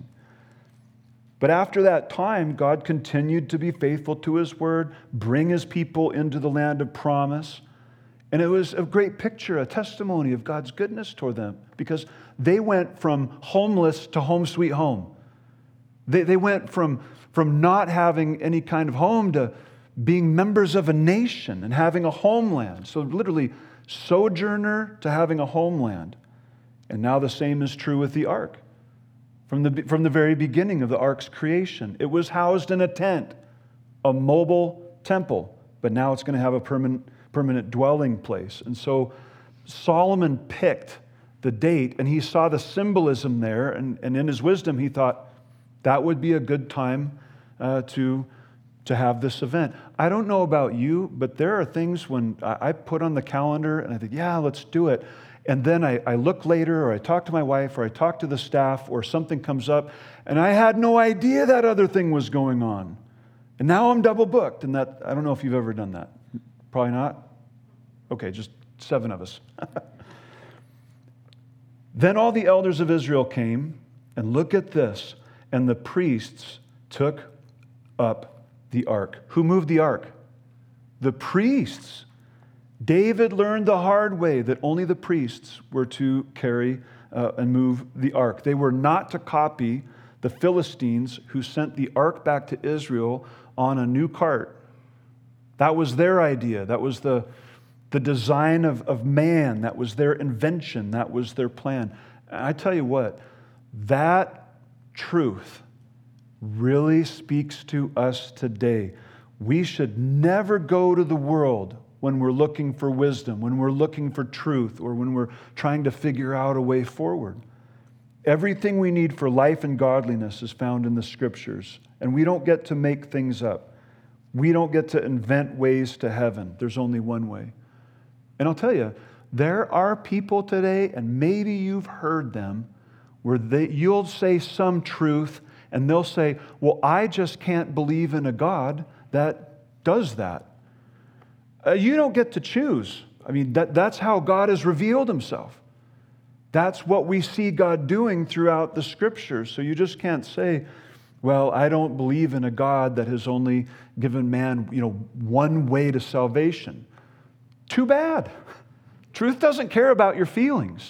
But after that time, God continued to be faithful to His word, bring His people into the land of promise. And it was a great picture, a testimony of God's goodness toward them, because they went from homeless to home sweet home. They went from not having any kind of home to being members of a nation and having a homeland. So literally, sojourner to having a homeland. And now the same is true with the ark. From the very beginning of the ark's creation, it was housed in a tent, a mobile temple, but now it's going to have a permanent dwelling place. And so Solomon picked the date, and he saw the symbolism there, and in his wisdom, he thought that would be a good time to have this event. I don't know about you, but there are things when I put on the calendar and I think, yeah, let's do it. And then I look later, or I talk to my wife, or I talk to the staff, or something comes up, and I had no idea that other thing was going on. And now I'm double booked. And that, I don't know if you've ever done that. Probably not? Okay, just 7 of us. Then all the elders of Israel came, and look at this, and the priests took up the ark. Who moved the ark? The priests. David learned the hard way that only the priests were to carry and move the ark. They were not to copy the Philistines who sent the ark back to Israel on a new cart. That was their idea. That was the design of man. That was their invention. That was their plan. And I tell you what, that truth really speaks to us today. We should never go to the world when we're looking for wisdom, when we're looking for truth, or when we're trying to figure out a way forward. Everything we need for life and godliness is found in the Scriptures, and we don't get to make things up. We don't get to invent ways to heaven. There's only one way. And I'll tell you, there are people today, and maybe you've heard them, where you'll say some truth, and they'll say, well, I just can't believe in a God that does that. You don't get to choose. I mean, that's how God has revealed Himself. That's what we see God doing throughout the Scriptures. So you just can't say, well, I don't believe in a God that has only given man, one way to salvation. Too bad. Truth doesn't care about your feelings.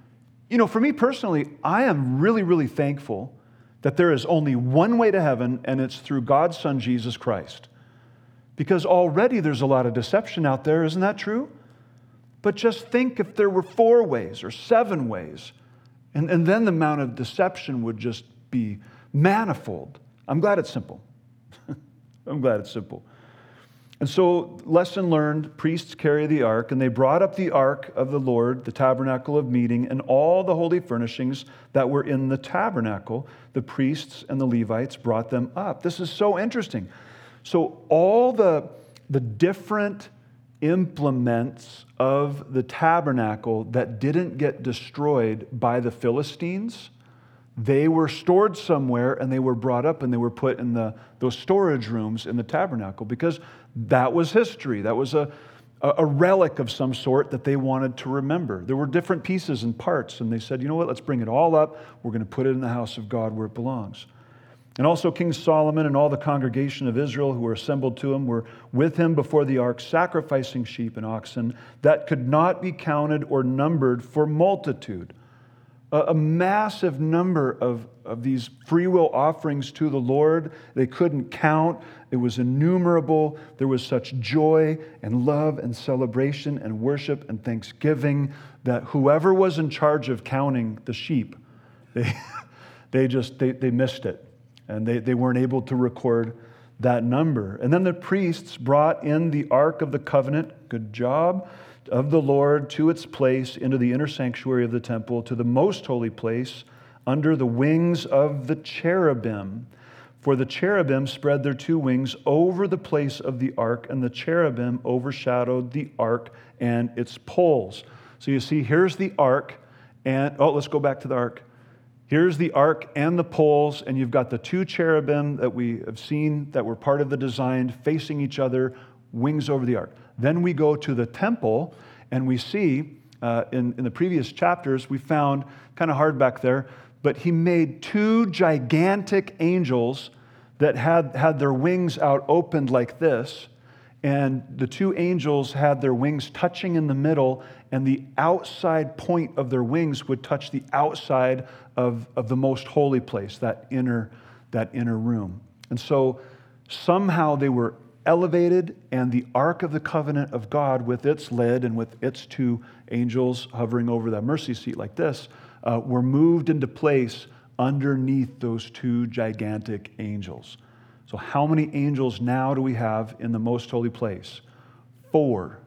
For me personally, I am really, really thankful that there is only one way to heaven, and it's through God's Son, Jesus Christ. Because already there's a lot of deception out there, isn't that true? But just think if there were 4 ways or 7 ways, and then the amount of deception would just be manifold. I'm glad it's simple. I'm glad it's simple. And so, lesson learned, priests carry the ark, and they brought up the ark of the Lord, the tabernacle of meeting, and all the holy furnishings that were in the tabernacle. The priests and the Levites brought them up. This is so interesting. So all the different implements of the tabernacle that didn't get destroyed by the Philistines, they were stored somewhere, and they were brought up, and they were put in those storage rooms in the tabernacle, because that was history. That was a relic of some sort that they wanted to remember. There were different pieces and parts, and they said, you know what, let's bring it all up. We're going to put it in the house of God where it belongs. And also King Solomon and all the congregation of Israel who were assembled to him were with him before the ark, sacrificing sheep and oxen that could not be counted or numbered for multitude. A massive number of these free will offerings to the Lord. They couldn't count. It was innumerable. There was such joy and love and celebration and worship and thanksgiving that whoever was in charge of counting the sheep, they missed it. And they weren't able to record that number. And then the priests brought in the Ark of the Covenant, good job, of the Lord to its place into the inner sanctuary of the temple, to the most holy place, under the wings of the cherubim. For the cherubim spread their two wings over the place of the ark, and the cherubim overshadowed the ark and its poles. So you see, here's the ark, and, let's go back to the ark. Here's the ark and the poles, and you've got the two cherubim that we have seen that were part of the design facing each other, wings over the ark. Then we go to the temple, and we see in the previous chapters, we found, kind of hard back there, but he made two gigantic angels that had their wings out opened like this, and the two angels had their wings touching in the middle, and the outside point of their wings would touch the outside of the most holy place, that inner room. And so somehow they were elevated, and the Ark of the Covenant of God with its lid and with its two angels hovering over that mercy seat like this were moved into place underneath those two gigantic angels. So how many angels now do we have in the most holy place? 4.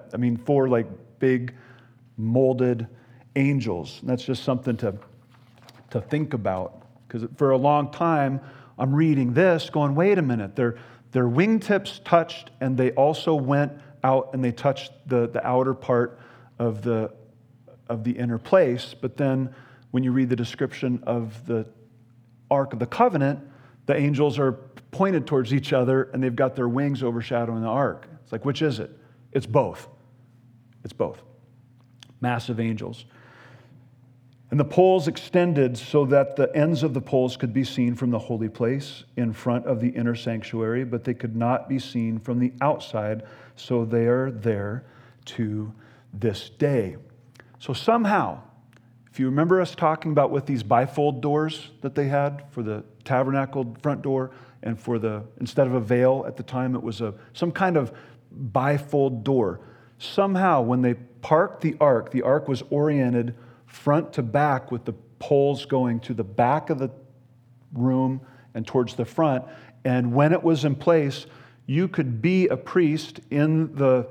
4 like big molded angels. And that's just something to think about, because for a long time I'm reading this going, wait a minute, their wingtips touched, and they also went out and they touched the outer part of the inner place. But then when you read the description of the Ark of the Covenant, the angels are pointed towards each other, and they've got their wings overshadowing the ark. It's like, which is it? It's both. It's both. Massive angels. And the poles extended so that the ends of the poles could be seen from the holy place in front of the inner sanctuary, but they could not be seen from the outside, so they are there to this day. So somehow, if you remember us talking about with these bifold doors that they had for the tabernacle front door, and instead of a veil at the time, it was some kind of bifold door. Somehow, when they parked the ark was oriented front to back with the poles going to the back of the room and towards the front. And when it was in place, you could be a priest in the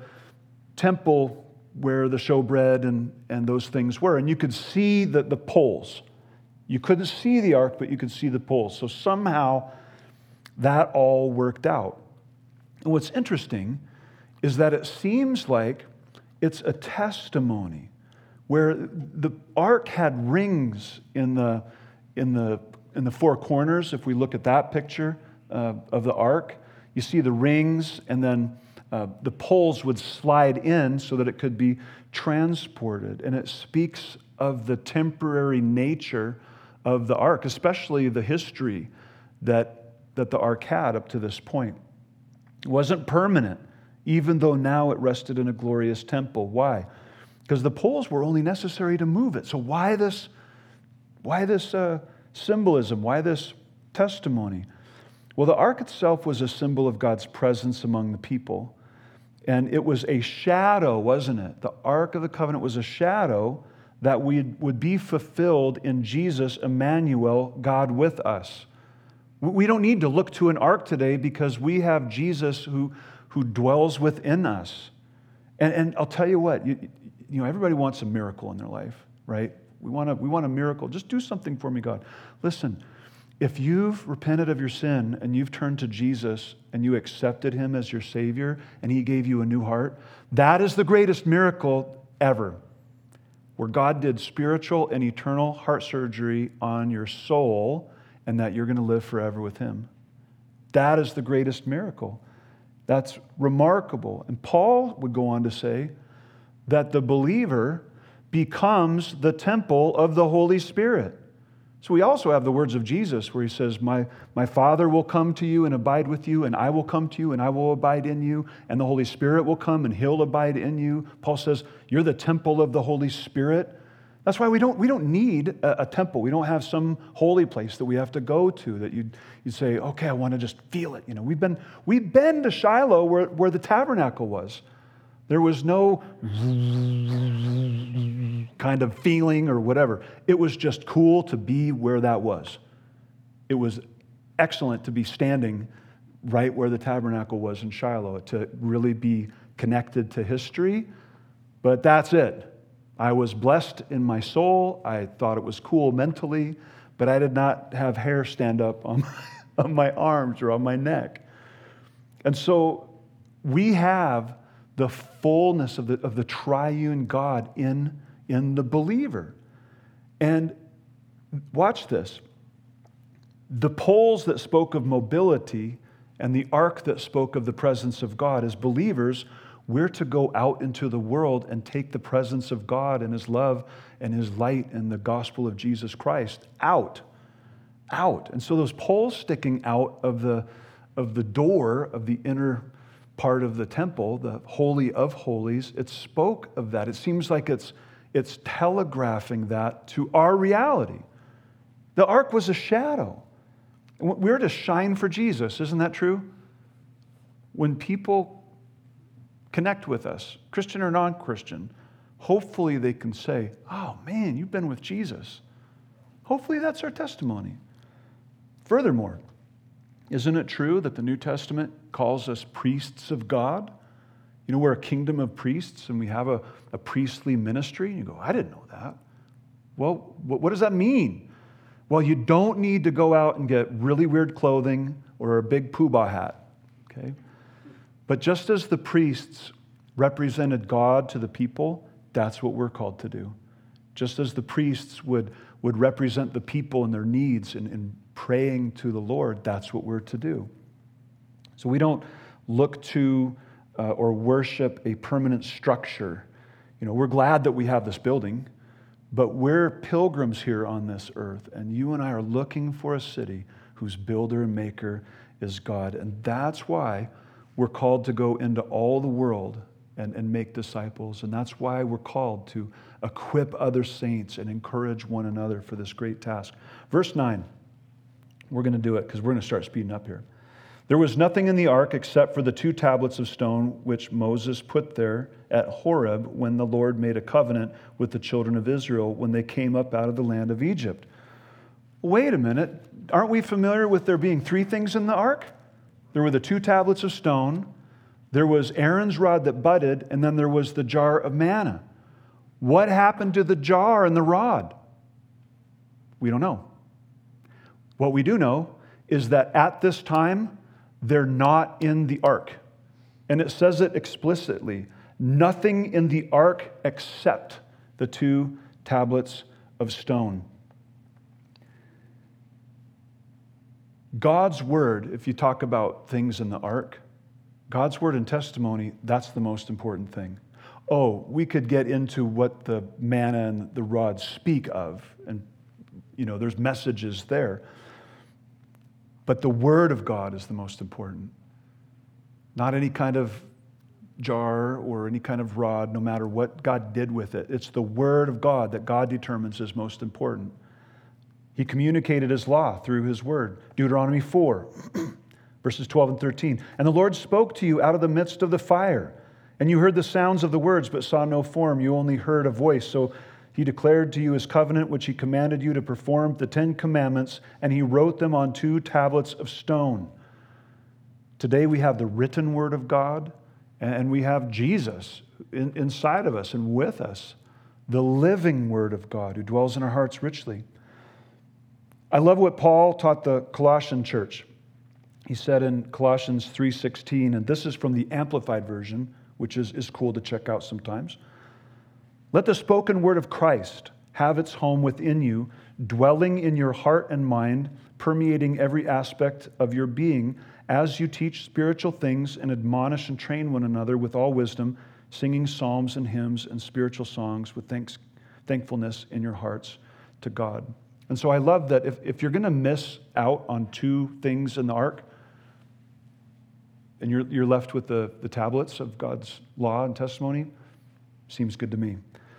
temple where the showbread and those things were. And you could see the poles. You couldn't see the ark, but you could see the poles. So somehow that all worked out. And what's interesting is that it seems like it's a testimony where the ark had rings in the four corners. If we look at that picture of the ark, you see the rings, and then the poles would slide in so that it could be transported. And it speaks of the temporary nature of the ark, especially the history that the ark had up to this point. It wasn't permanent, even though now it rested in a glorious temple. Why? Because the poles were only necessary to move it. So why this symbolism? Why this testimony? Well, the ark itself was a symbol of God's presence among the people. And it was a shadow, wasn't it? The Ark of the Covenant was a shadow that would be fulfilled in Jesus, Emmanuel, God with us. We don't need to look to an ark today because we have Jesus who dwells within us. And I'll tell you what, everybody wants a miracle in their life, right? We want a miracle. Just do something for me, God. Listen, if you've repented of your sin and you've turned to Jesus and you accepted Him as your Savior and He gave you a new heart, that is the greatest miracle ever, where God did spiritual and eternal heart surgery on your soul and that you're going to live forever with Him. That is the greatest miracle. That's remarkable. And Paul would go on to say that the believer becomes the temple of the Holy Spirit. So we also have the words of Jesus where he says, my Father will come to you and abide with you, and I will come to you and I will abide in you, and the Holy Spirit will come and he'll abide in you. Paul says, you're the temple of the Holy Spirit. That's why we don't need a temple. We don't have some holy place that we have to go to that you'd say, okay, I want to just feel it. We've been to Shiloh where the tabernacle was. There was no kind of feeling or whatever. It was just cool to be where that was. It was excellent to be standing right where the tabernacle was in Shiloh, to really be connected to history. But that's it. I was blessed in my soul. I thought it was cool mentally, but I did not have hair stand up on my arms or on my neck. And so we have the fullness of the triune God in the believer. And watch this. The poles that spoke of mobility and the ark that spoke of the presence of God, as believers, we're to go out into the world and take the presence of God and His love and His light and the gospel of Jesus Christ out. And so those poles sticking out of the door of the inner part of the temple, the Holy of Holies, it spoke of that. It seems like it's telegraphing that to our reality. The ark was a shadow. We're to shine for Jesus. Isn't that true? When people connect with us, Christian or non-Christian, hopefully they can say, oh man, you've been with Jesus. Hopefully that's our testimony. Furthermore, isn't it true that the New Testament calls us priests of God? We're a kingdom of priests and we have a priestly ministry. And you go, I didn't know that. Well, what does that mean? Well, you don't need to go out and get really weird clothing or a big poobah hat, okay? But just as the priests represented God to the people, that's what we're called to do. Just as the priests would represent the people and their needs in praying to the Lord, that's what we're to do. So we don't look to or worship a permanent structure. We're glad that we have this building, but we're pilgrims here on this earth, and you and I are looking for a city whose builder and maker is God. And that's why we're called to go into all the world and make disciples. And that's why we're called to equip other saints and encourage one another for this great task. Verse 9, we're going to do it because we're going to start speeding up here. There was nothing in the ark except for the 2 tablets of stone which Moses put there at Horeb when the Lord made a covenant with the children of Israel when they came up out of the land of Egypt. Wait a minute. Aren't we familiar with there being 3 things in the ark? There were the 2 tablets of stone, there was Aaron's rod that budded, and then there was the jar of manna. What happened to the jar and the rod? We don't know. What we do know is that at this time, they're not in the ark. And it says it explicitly. Nothing in the ark except the 2 tablets of stone. God's word, if you talk about things in the ark, God's word and testimony, that's the most important thing. Oh, we could get into what the manna and the rod speak of, and there's messages there. But the word of God is the most important. Not any kind of jar or any kind of rod, no matter what God did with it. It's the word of God that God determines is most important. He communicated His law through His word. Deuteronomy 4, verses 12 and 13. And the Lord spoke to you out of the midst of the fire, and you heard the sounds of the words, but saw no form. You only heard a voice. So He declared to you His covenant, which He commanded you to perform, the 10 commandments, and He wrote them on 2 tablets of stone. Today we have the written word of God, and we have Jesus inside of us and with us, the living word of God who dwells in our hearts richly. I love what Paul taught the Colossian church. He said in Colossians 3:16, and this is from the Amplified Version, which is cool to check out sometimes. Let the spoken word of Christ have its home within you, dwelling in your heart and mind, permeating every aspect of your being, as you teach spiritual things and admonish and train one another with all wisdom, singing psalms and hymns and spiritual songs with thankfulness in your hearts to God. And so I love that if you're going to miss out on two things in the ark, and you're left with the tablets of God's law and testimony, seems good to me.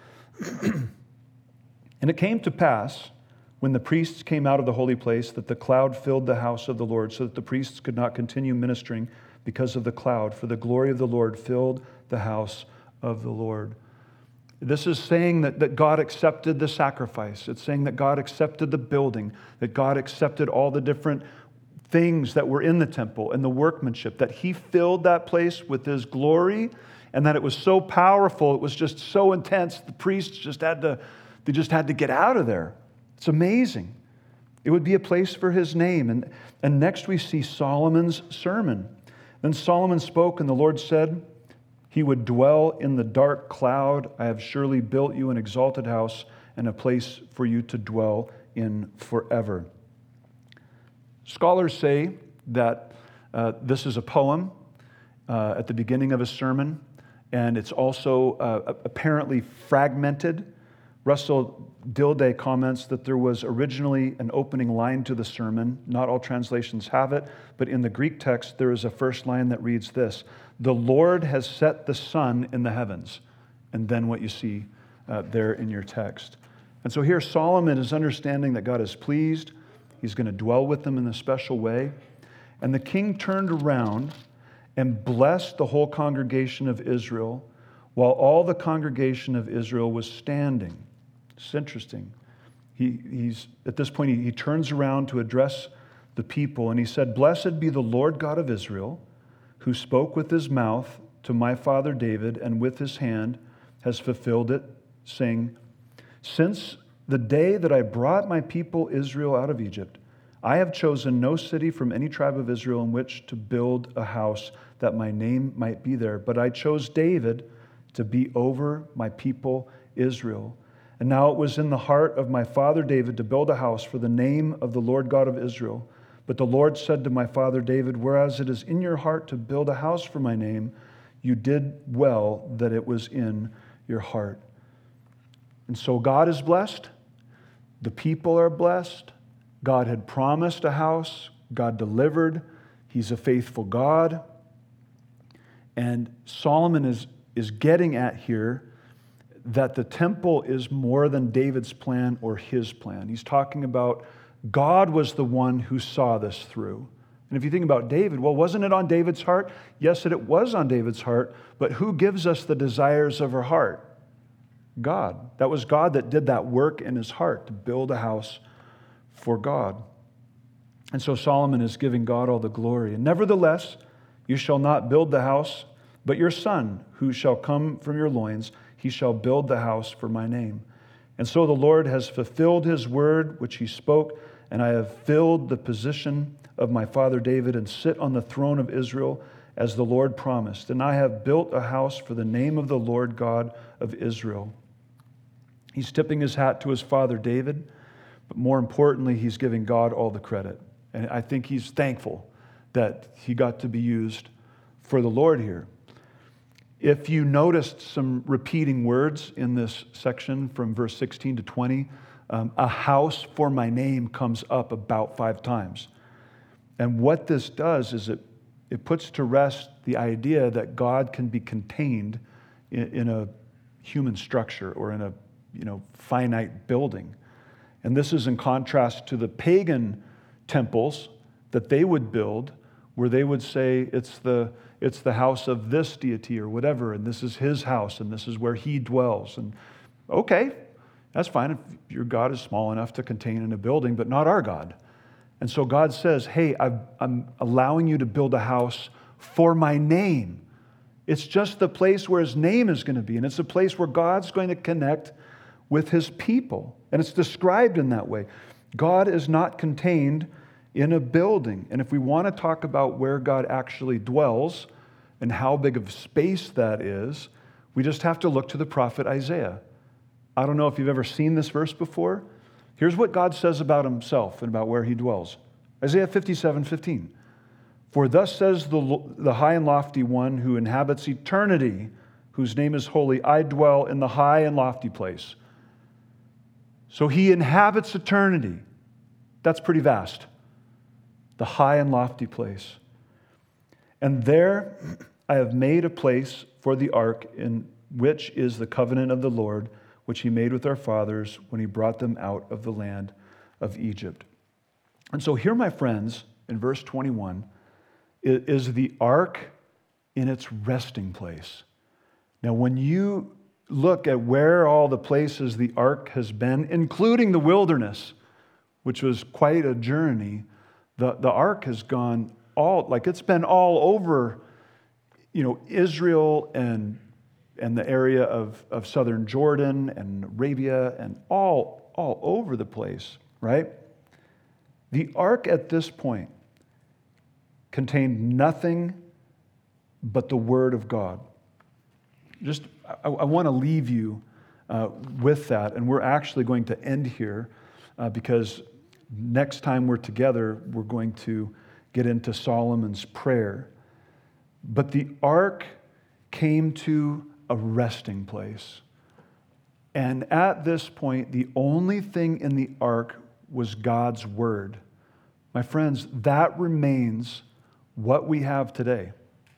And it came to pass, when the priests came out of the holy place, that the cloud filled the house of the Lord, so that the priests could not continue ministering because of the cloud, for the glory of the Lord filled the house of the Lord. This is saying that God accepted the sacrifice. It's saying that God accepted the building, that God accepted all the different things that were in the temple and the workmanship, that he filled that place with his glory, and that it was so powerful, it was just so intense, the priests just had to get out of there. It's amazing. It would be a place for his name. And next we see Solomon's sermon. Then Solomon spoke, and the Lord said, he would dwell in the dark cloud. I have surely built you an exalted house and a place for you to dwell in forever. Scholars say that this is a poem at the beginning of a sermon, and it's also apparently fragmented. Russell Dilday comments that there was originally an opening line to the sermon. Not all translations have it, but in the Greek text, there is a first line that reads this: the Lord has set the sun in the heavens. And then what you see there in your text. And so here Solomon is understanding that God is pleased. He's going to dwell with them in a special way. And the king turned around and blessed the whole congregation of Israel, while all the congregation of Israel was standing. It's interesting. He's at this point, he turns around to address the people, and he said, "Blessed be the Lord God of Israel, who spoke with his mouth to my father David, and with his hand has fulfilled it, saying, since the day that I brought my people Israel out of Egypt, I have chosen no city from any tribe of Israel in which to build a house that my name might be there. But I chose David to be over my people Israel. And now it was in the heart of my father David to build a house for the name of the Lord God of Israel. But the Lord said to my father David, whereas it is in your heart to build a house for my name, you did well that it was in your heart." And so God is blessed. The people are blessed. God had promised a house. God delivered. He's a faithful God. And Solomon is getting at here that the temple is more than David's plan or his plan. He's talking about God was the one who saw this through. And if you think about David, well, wasn't it on David's heart? Yes, it was on David's heart, but who gives us the desires of our heart? God. That was God that did that work in his heart to build a house for God. And so Solomon is giving God all the glory. And nevertheless, you shall not build the house, but your son, who shall come from your loins, he shall build the house for my name. And so the Lord has fulfilled his word, which he spoke, and I have filled the position of my father David and sit on the throne of Israel as the Lord promised. And I have built a house for the name of the Lord God of Israel. He's tipping his hat to his father David, but more importantly, he's giving God all the credit. And I think he's thankful that he got to be used for the Lord here. If you noticed some repeating words in this section from verse 16 to 20, a house for my name comes up about 5 times. And what this does is it puts to rest the idea that God can be contained in a human structure or in a finite building. And this is in contrast to the pagan temples that they would build, where they would say it's the house of this deity or whatever, and this is his house, and this is where he dwells. And okay, that's fine if your God is small enough to contain in a building, but not our God. And so God says, hey, I'm allowing you to build a house for my name. It's just the place where his name is going to be, and it's a place where God's going to connect with his people. And it's described in that way. God is not contained in a building. And if we want to talk about where God actually dwells and how big of space that is, we just have to look to the prophet Isaiah. I don't know if you've ever seen this verse before. Here's what God says about himself and about where he dwells. Isaiah 57:15. For thus says the high and lofty one who inhabits eternity, whose name is holy, I dwell in the high and lofty place. So he inhabits eternity. That's pretty vast. The high and lofty place. And there I have made a place for the ark, in which is the covenant of the Lord, which he made with our fathers when he brought them out of the land of Egypt. And so here, my friends, in verse 21, is the ark in its resting place. Now, when you look at where all the places the ark has been, including the wilderness, which was quite a journey, the ark has gone it's been all over, Israel and the area of southern Jordan and Arabia and all over the place, right? The ark at this point contained nothing but the Word of God. I want to leave you with that, and we're actually going to end here because next time we're together, we're going to get into Solomon's prayer. But the ark came to a resting place. And at this point, the only thing in the ark was God's Word. My friends, that remains what we have today.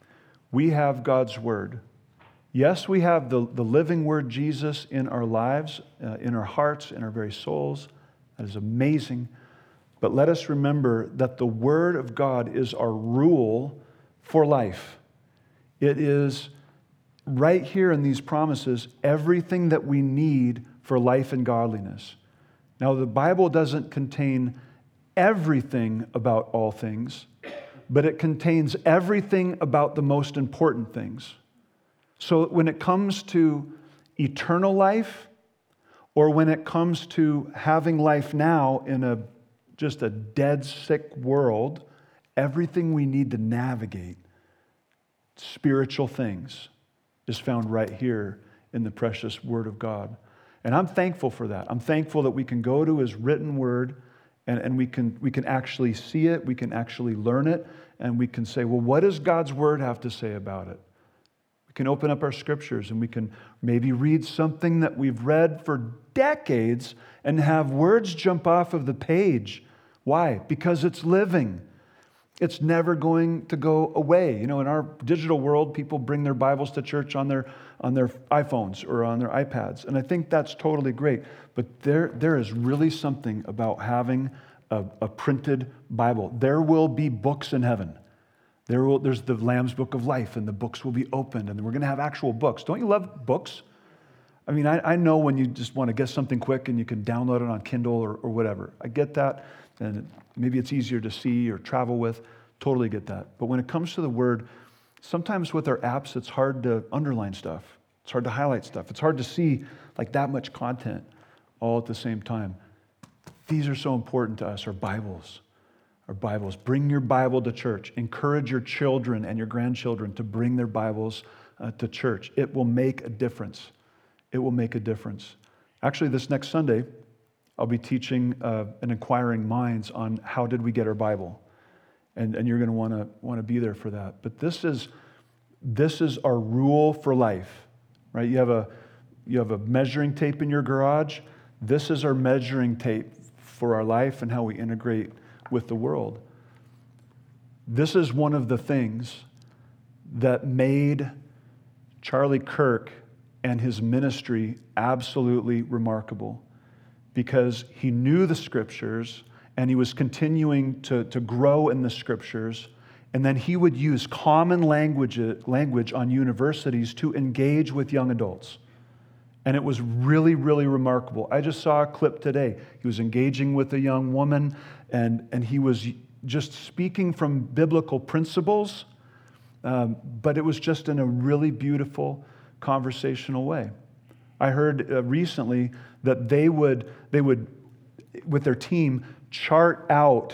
We have God's Word. Yes, we have the living Word, Jesus, in our lives, in our hearts, in our very souls. That is amazing. But let us remember that the Word of God is our rule for life. It is right here in these promises, everything that we need for life and godliness. Now, the Bible doesn't contain everything about all things, but it contains everything about the most important things. So when it comes to eternal life, or when it comes to having life now in just a dead, sick world, everything we need to navigate spiritual things is found right here in the precious Word of God. And I'm thankful for that. I'm thankful that we can go to His written Word and we can actually see it, we can actually learn it, and we can say, well, what does God's Word have to say about it? We can open up our scriptures and we can maybe read something that we've read for decades and have words jump off of the page. Why? Because it's living. It's never going to go away. In our digital world, people bring their Bibles to church on their iPhones or on their iPads, and I think that's totally great. But there is really something about having a printed Bible. There will be books in heaven. There's the Lamb's Book of Life, and the books will be opened, and we're going to have actual books. Don't you love books? I mean, I know when you just want to get something quick and you can download it on Kindle or whatever. I get that, and maybe it's easier to see or travel with. Totally get that. But when it comes to the Word, sometimes with our apps, it's hard to underline stuff. It's hard to highlight stuff. It's hard to see like that much content all at the same time. These are so important to us, our Bibles. Our Bibles. Bring your Bible to church. Encourage your children and your grandchildren to bring their Bibles to church. It will make a difference. It will make a difference. Actually, this next Sunday, I'll be teaching an Inquiring Minds on how did we get our Bible. And you're going to want to be there for that. But this is our rule for life, right? You have a measuring tape in your garage. This is our measuring tape for our life and how we integrate with the world. This is one of the things that made Charlie Kirk and his ministry absolutely remarkable, because he knew the Scriptures and he was continuing to grow in the Scriptures, and then he would use common language on universities to engage with young adults. And it was really, really remarkable. I just saw a clip today. He was engaging with a young woman, and he was just speaking from biblical principles, but it was just in a really beautiful conversational way. I heard recently that they would, with their team, chart out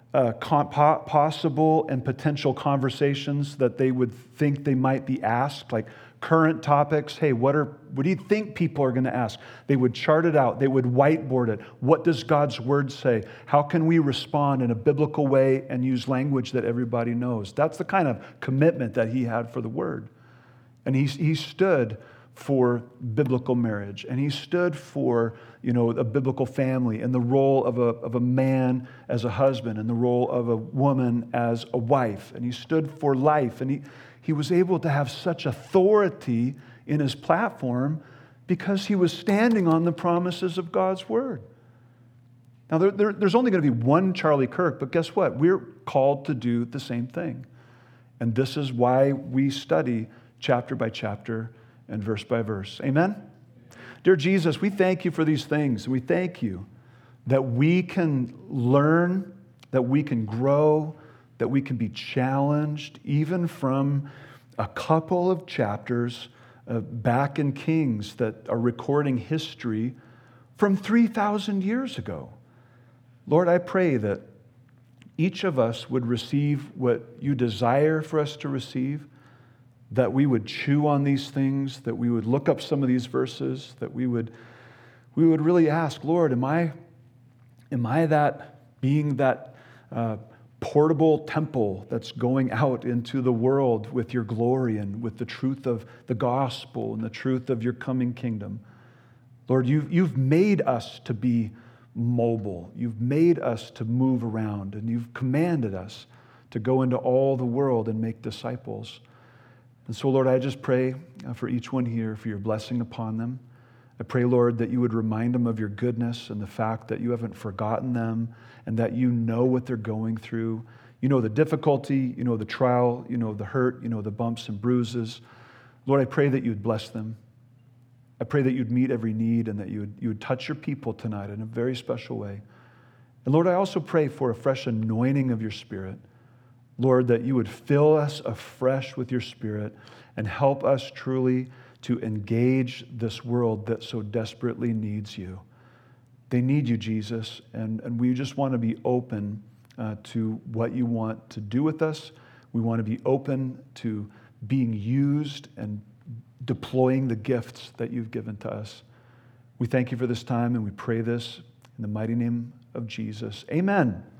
possible and potential conversations that they would think they might be asked, like current topics. Hey, what do you think people are going to ask? They would chart it out. They would whiteboard it. What does God's word say? How can we respond in a biblical way and use language that everybody knows? That's the kind of commitment that he had for the word. And he stood for biblical marriage, and he stood for a biblical family, and the role of a man as a husband, and the role of a woman as a wife, and he stood for life, and he was able to have such authority in his platform because he was standing on the promises of God's word. Now, there's only going to be one Charlie Kirk, but guess what? We're called to do the same thing, and this is why we study chapter by chapter and verse by verse. Amen? Dear Jesus, we thank you for these things. We thank you that we can learn, that we can grow, that we can be challenged, even from a couple of chapters back in Kings that are recording history from 3,000 years ago. Lord, I pray that each of us would receive what you desire for us to receive, that we would chew on these things, that we would look up some of these verses, that we would really ask, Lord, am I that portable temple that's going out into the world with your glory and with the truth of the gospel and the truth of your coming kingdom? Lord, you've made us to be mobile. You've made us to move around, and you've commanded us to go into all the world and make disciples. And so, Lord, I just pray for each one here, for your blessing upon them. I pray, Lord, that you would remind them of your goodness and the fact that you haven't forgotten them and that you know what they're going through. You know the difficulty, you know the trial, you know the hurt, you know the bumps and bruises. Lord, I pray that you'd bless them. I pray that you'd meet every need and that you would touch your people tonight in a very special way. And Lord, I also pray for a fresh anointing of your Spirit. Lord, that you would fill us afresh with your Spirit and help us truly to engage this world that so desperately needs you. They need you, Jesus, and we just want to be open to what you want to do with us. We want to be open to being used and deploying the gifts that you've given to us. We thank you for this time, and we pray this in the mighty name of Jesus. Amen.